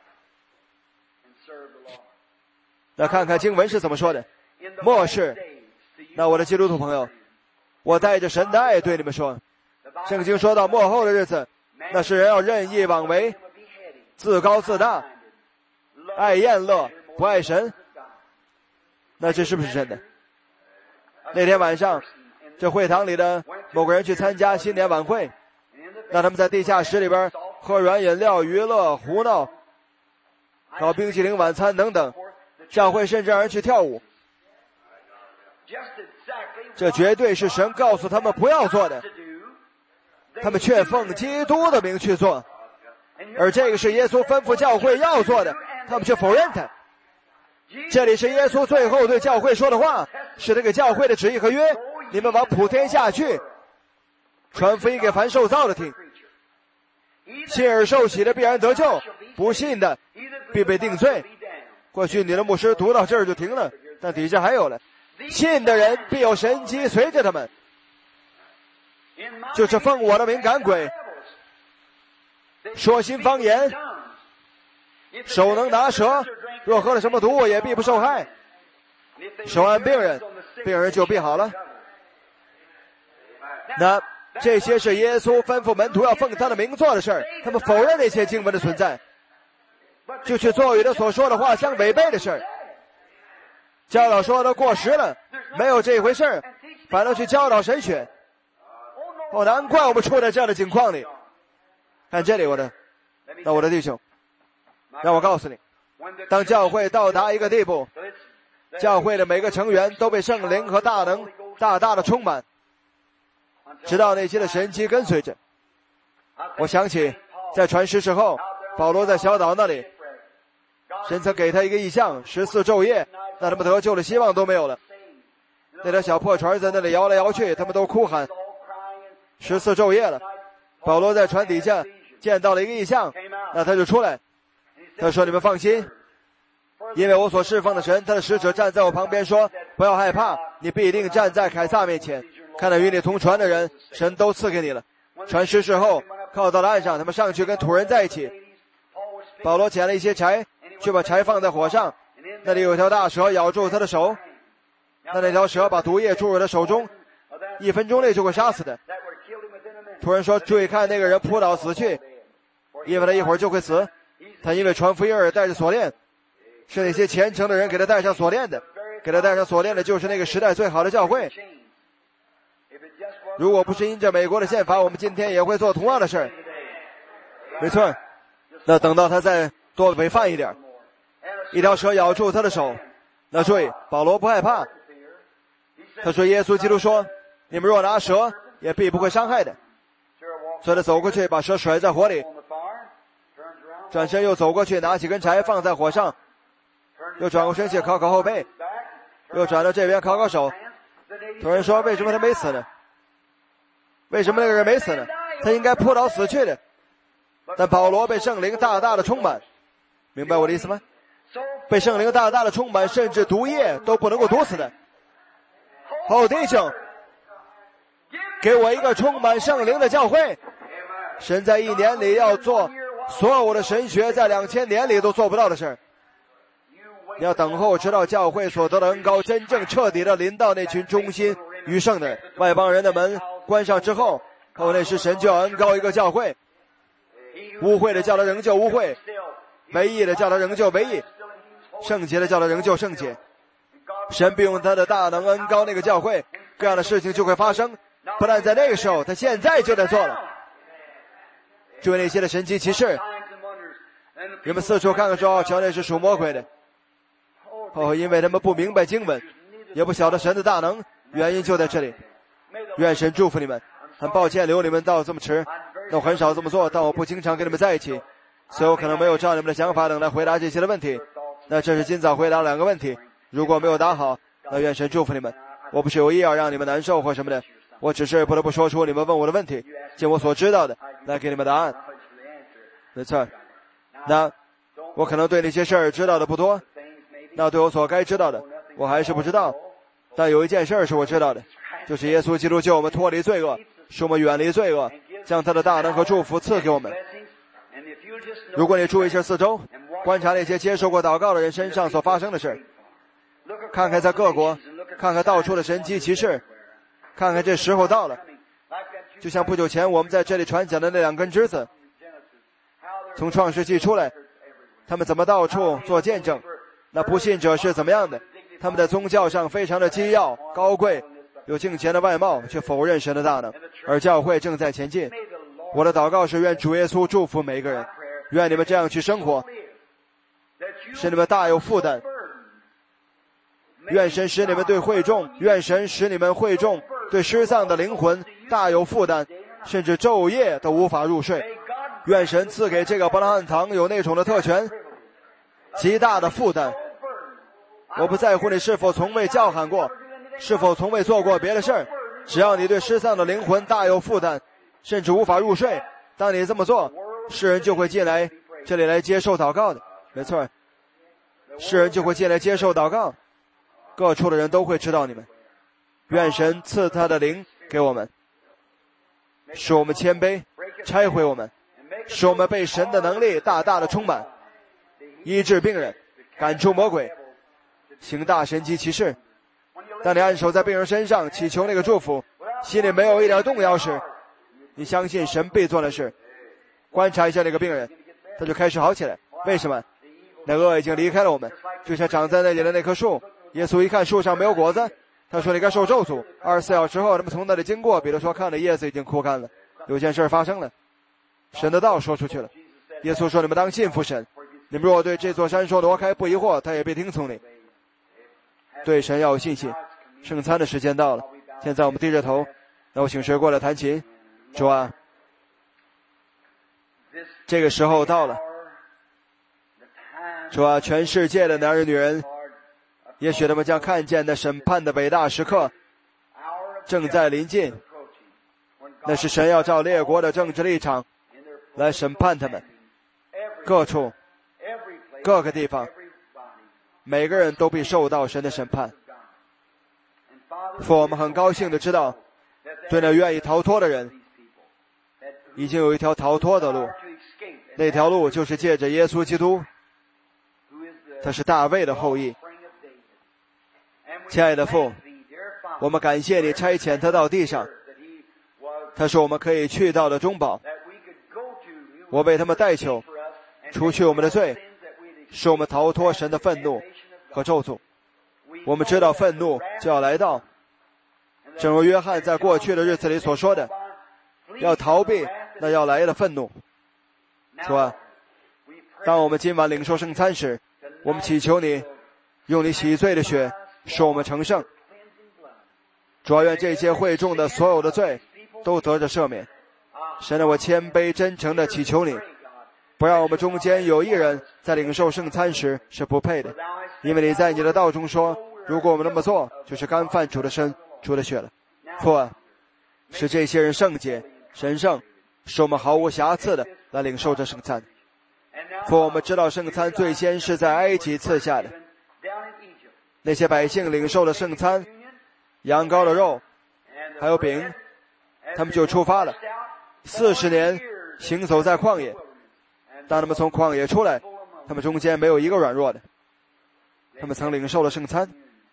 [SPEAKER 1] 那看看经文是怎么说的。末世，那我的基督徒朋友，我带着神的爱对你们说，圣经说到末后的日子，那是人要任意妄为，自高自大，爱宴乐，不爱神。那这是不是真的？那天晚上，这会堂里的某个人去参加新年晚会，那他们在地下室里边喝软饮料、娱乐、胡闹，搞冰淇淋晚餐等等，教会甚至让人去跳舞。这绝对是神告诉他们不要做的，他们却奉基督的名去做，而这个是耶稣吩咐教会要做的，他们却否认他。这里是耶稣最后对教会说的话，是这个教会的旨意和约，你们往普天下去，传福音给凡受造的听。信而受洗的必然得救，不信的必被定罪。过去你的牧师读到这儿就停了，但底下还有了，信的人必有神迹随着他们，就是奉我的名赶鬼，说新方言， 手能拿蛇，若喝了什么毒也必不受害。手按病人，病人就必好了。那这些是耶稣吩咐门徒要奉他的名做的事儿，他们否认那些经文的存在，就去做与他所说的话相违背的事儿。教导说都过时了，没有这一回事儿，反倒去教导神学。哦，难怪我们处在这样的境况里。看这里，我的，那我的弟兄，让我告诉你，当教会到达一个地步，教会的每个成员都被圣灵和大能大大的充满，直到那些的神迹跟随着。我想起在传十时后，保罗在小岛那里，神曾给他一个异象，十四昼夜，那他们得救的希望都没有了。那条小破船在那里摇来摇去，他们都哭喊，十四昼夜了。保罗在船底下见到了一个异象，那他就出来，他说：你们放心，因为我所侍奉的神，他的使者站在我旁边说，不要害怕，你必定站在凯撒面前，看到与你同船的人，神都赐给你了。船失事后靠到了岸上，他们上去跟土人在一起。保罗捡了一些柴，去把柴放在火上，那里有一条大蛇咬住他的手，那那条蛇把毒液注入他手中，一分钟内就会杀死的。突然说，注意看那个人扑倒死去，因为他一会儿就会死。他因为传福音而带着锁链，是那些虔诚的人给他戴上锁链的，给他戴上锁链的就是那个时代最好的教会。如果不是因着美国的宪法，我们今天也会做同样的事儿。没错，那等到他再多违反一点，一条蛇咬住他的手，那注意，保罗不害怕。他说耶稣基督说，你们若拿蛇也必不会伤害的。所以他走过去把蛇甩在火里，转身又走过去拿起根柴放在火上，又转过身去烤烤后背，又转到这边烤烤手。突然说，为什么他没死呢？为什么那个人没死呢？他应该扑倒死去的。但保罗被圣灵大大的充满，明白我的意思吗？被圣灵大大的充满，甚至毒液都不能够毒死的。好弟兄，给我一个充满圣灵的教会。神在一年里要做所有的神学在两千年里都做不到的事儿。你要等候直到教会所得的恩膏真正彻底的临到那群忠心余圣的外邦人的门关上之后，后那时神就要恩膏一个教会，污秽的叫他仍旧污秽，唯义的叫他仍旧唯义，圣洁的叫他仍旧圣洁。神必用他的大能恩膏那个教会，这样的事情就会发生。不但在那个时候，他现在就在做了。注意那些的神迹奇事，人们四处看看说，瞧那是属魔鬼的。哦，因为他们不明白经文，也不晓得神的大能，原因就在这里。愿神祝福你们。很抱歉留你们到这么迟，那我很少这么做，但我不经常跟你们在一起，所以我可能没有照你们的想法等来回答这些的问题。那这是今早回答两个问题，如果没有答好，那愿神祝福你们。我不是有意要让你们难受或什么的，我只是不得不说出你们问我的问题，尽我所知道的来给你们答案。没错，那我可能对那些事儿知道的不多，那对我所该知道的我还是不知道，但有一件事是我知道的，就是耶稣基督救我们脱离罪恶，使我们远离罪恶，将他的大能和祝福赐给我们。如果你注意一下四周，观察那些接受过祷告的人身上所发生的事，看看在各国，看看到处的神迹奇事，看看这时候到了。就像不久前我们在这里传讲的那两根枝子，从创世纪出来，他们怎么到处做见证，那不信者是怎么样的，他们在宗教上非常的基要高贵，有敬虔的外貌，却否认神的大能，而教会正在前进。我的祷告是愿主耶稣祝福每一个人，愿你们这样去生活，使你们大有负担，愿神使你们对会众，愿神使你们会众对失丧的灵魂大有负担，甚至昼夜都无法入睡。愿神赐给这个伯拉罕堂有那种的特权，极大的负担。我不在乎你是否从未叫喊过，是否从未做过别的事儿，只要你对失丧的灵魂大有负担，甚至无法入睡，当你这么做，世人就会进来这里来接受祷告的。没错，世人就会进来接受祷告，各处的人都会知道你们。愿神赐他的灵给我们，使我们谦卑，拆毁我们，使我们被神的能力大大的充满。 医治病人，赶出魔鬼，行大神迹奇事。当你按手在病人身上，祈求那个祝福，心里没有一点动摇时，你相信神必做的事。观察一下那个病人，他就开始好起来。为什么？那恶已经离开了我们，就像长在那里的那棵树。耶稣一看树上没有果子，他说你该受咒诅。二十四小时后，他们从那里经过，彼得说看了叶子已经枯干了，有件事发生了，神的道说出去了。耶稣说你们当信服神，你们若对这座山说挪开不疑惑，他也必听从你。对神要有信心。圣餐的时间到了，现在我们低着头，那我请谁过来弹琴？主啊，这个时候到了。主啊，全世界的男人女人，也许他们将看见那审判的伟大时刻正在临近。那是神要照列国的政治立场来审判他们，各处各个地方，每个人都必受到神的审判。父，我们很高兴的知道，对那愿意逃脱的人，已经有一条逃脱的路，那条路就是借着耶稣基督，他是大卫的后裔。亲爱的父，我们感谢你差遣他到地上，他是我们可以去到的中保。我为他们代求，除去我们的罪，使我们逃脱神的愤怒和咒诅。我们知道愤怒就要来到，正如约翰在过去的日子里所说的，要逃避那要来的愤怒。主啊，当我们今晚领受圣餐时，我们祈求你用你洗罪的血使我们成圣。主啊，愿这些会众的所有的罪都得着赦免。神啊，我谦卑真诚地祈求你，不让我们中间有一人在领受圣餐时是不配的，因为你在你的道中说，如果我们那么做，就是干犯主的身主的血了。父啊，使这些人圣洁神圣，使我们毫无瑕疵的来领受这圣餐。父，我们知道圣餐最先是在埃及赐下的，那些百姓领受了圣餐，羊羔的肉还有饼，他们就出发了，四十年行走在旷野。当他们从旷野出来，他们中间没有一个软弱的，他们曾领受了圣餐。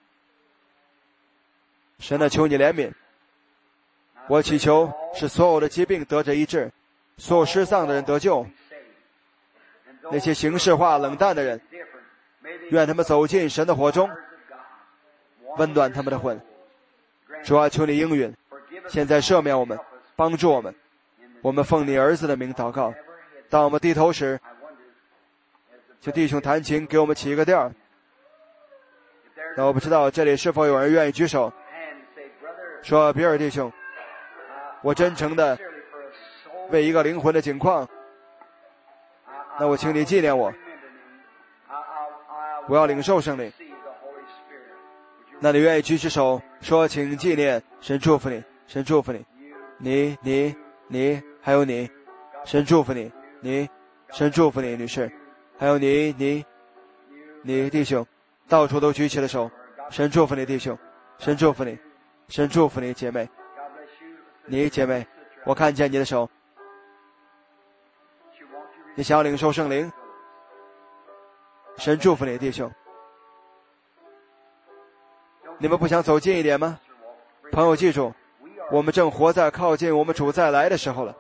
[SPEAKER 1] 神啊，求你怜悯，我祈求使所有的疾病得着医治，所有失丧的人得救，那些形式化冷淡的人，愿他们走进神的火中，温暖他们的魂。主啊，求你应允，现在赦免我们，帮助我们，我们奉你儿子的名祷告。当我们低头时，就弟兄弹琴给我们起一个调。那我不知道这里是否有人愿意举手说，比尔弟兄，我真诚的为一个灵魂的境况，那我请你纪念我，我要领受圣灵。那你愿意举起手说，请纪念，神祝福你，神祝福你，你你你还有你，神祝福你，你神祝福你，女士，还有你你你弟兄，到处都举起了手，神祝福你弟兄，神祝福你，神祝福你姐妹，你姐妹，我看见你的手，你想要领受圣灵，神祝福你弟兄。你们不想走近一点吗？朋友，记住，我们正活在靠近我们主再来的时候了。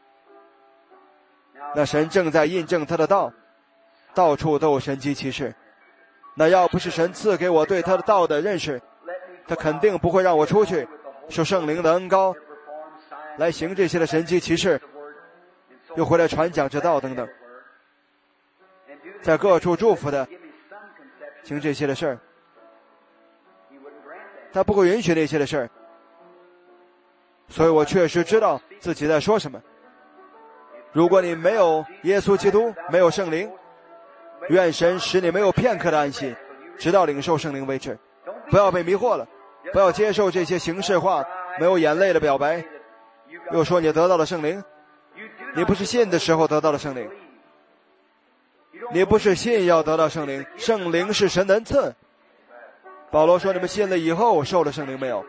[SPEAKER 1] 那神正在印证他的道，到处都有神迹奇事。那要不是神赐给我对他的道的认识，他肯定不会让我出去受圣灵的恩膏来行这些的神迹奇事，又回来传讲这道等等，在各处祝福的行这些的事儿。他不会允许那些的事儿，所以我确实知道自己在说什么。如果你没有耶稣基督，没有圣灵，愿神使你没有片刻的安息，直到领受圣灵为止。不要被迷惑了，不要接受这些形式化没有眼泪的表白，又说你得到了圣灵。你不是信的时候得到了圣灵，你不是信要得到圣灵，圣灵是神的恩赐。保罗说，你们信了以后受了圣灵没有？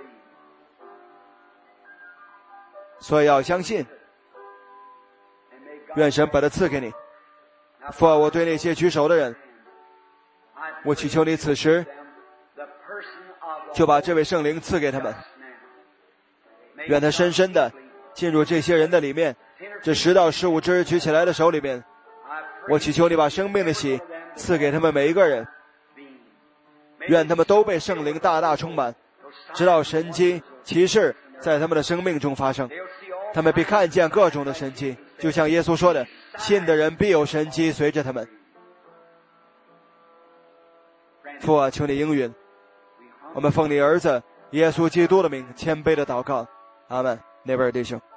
[SPEAKER 1] 所以要相信，愿神把它赐给你。 父啊，我对那些举手的人，我祈求你此时就把这位圣灵赐给他们，愿他深深的进入这些人的里面，这十到十五只举起来的手里面，我祈求你把生命的喜赐给他们每一个人，愿他们都被圣灵大大充满，直到神迹奇事在他们的生命中发生，他们必看见各种的神迹，就像耶稣说的，信的人必有神迹随着他们。父啊，求你应允，我们奉你儿子耶稣基督的名谦卑的祷告，阿们。那位弟兄。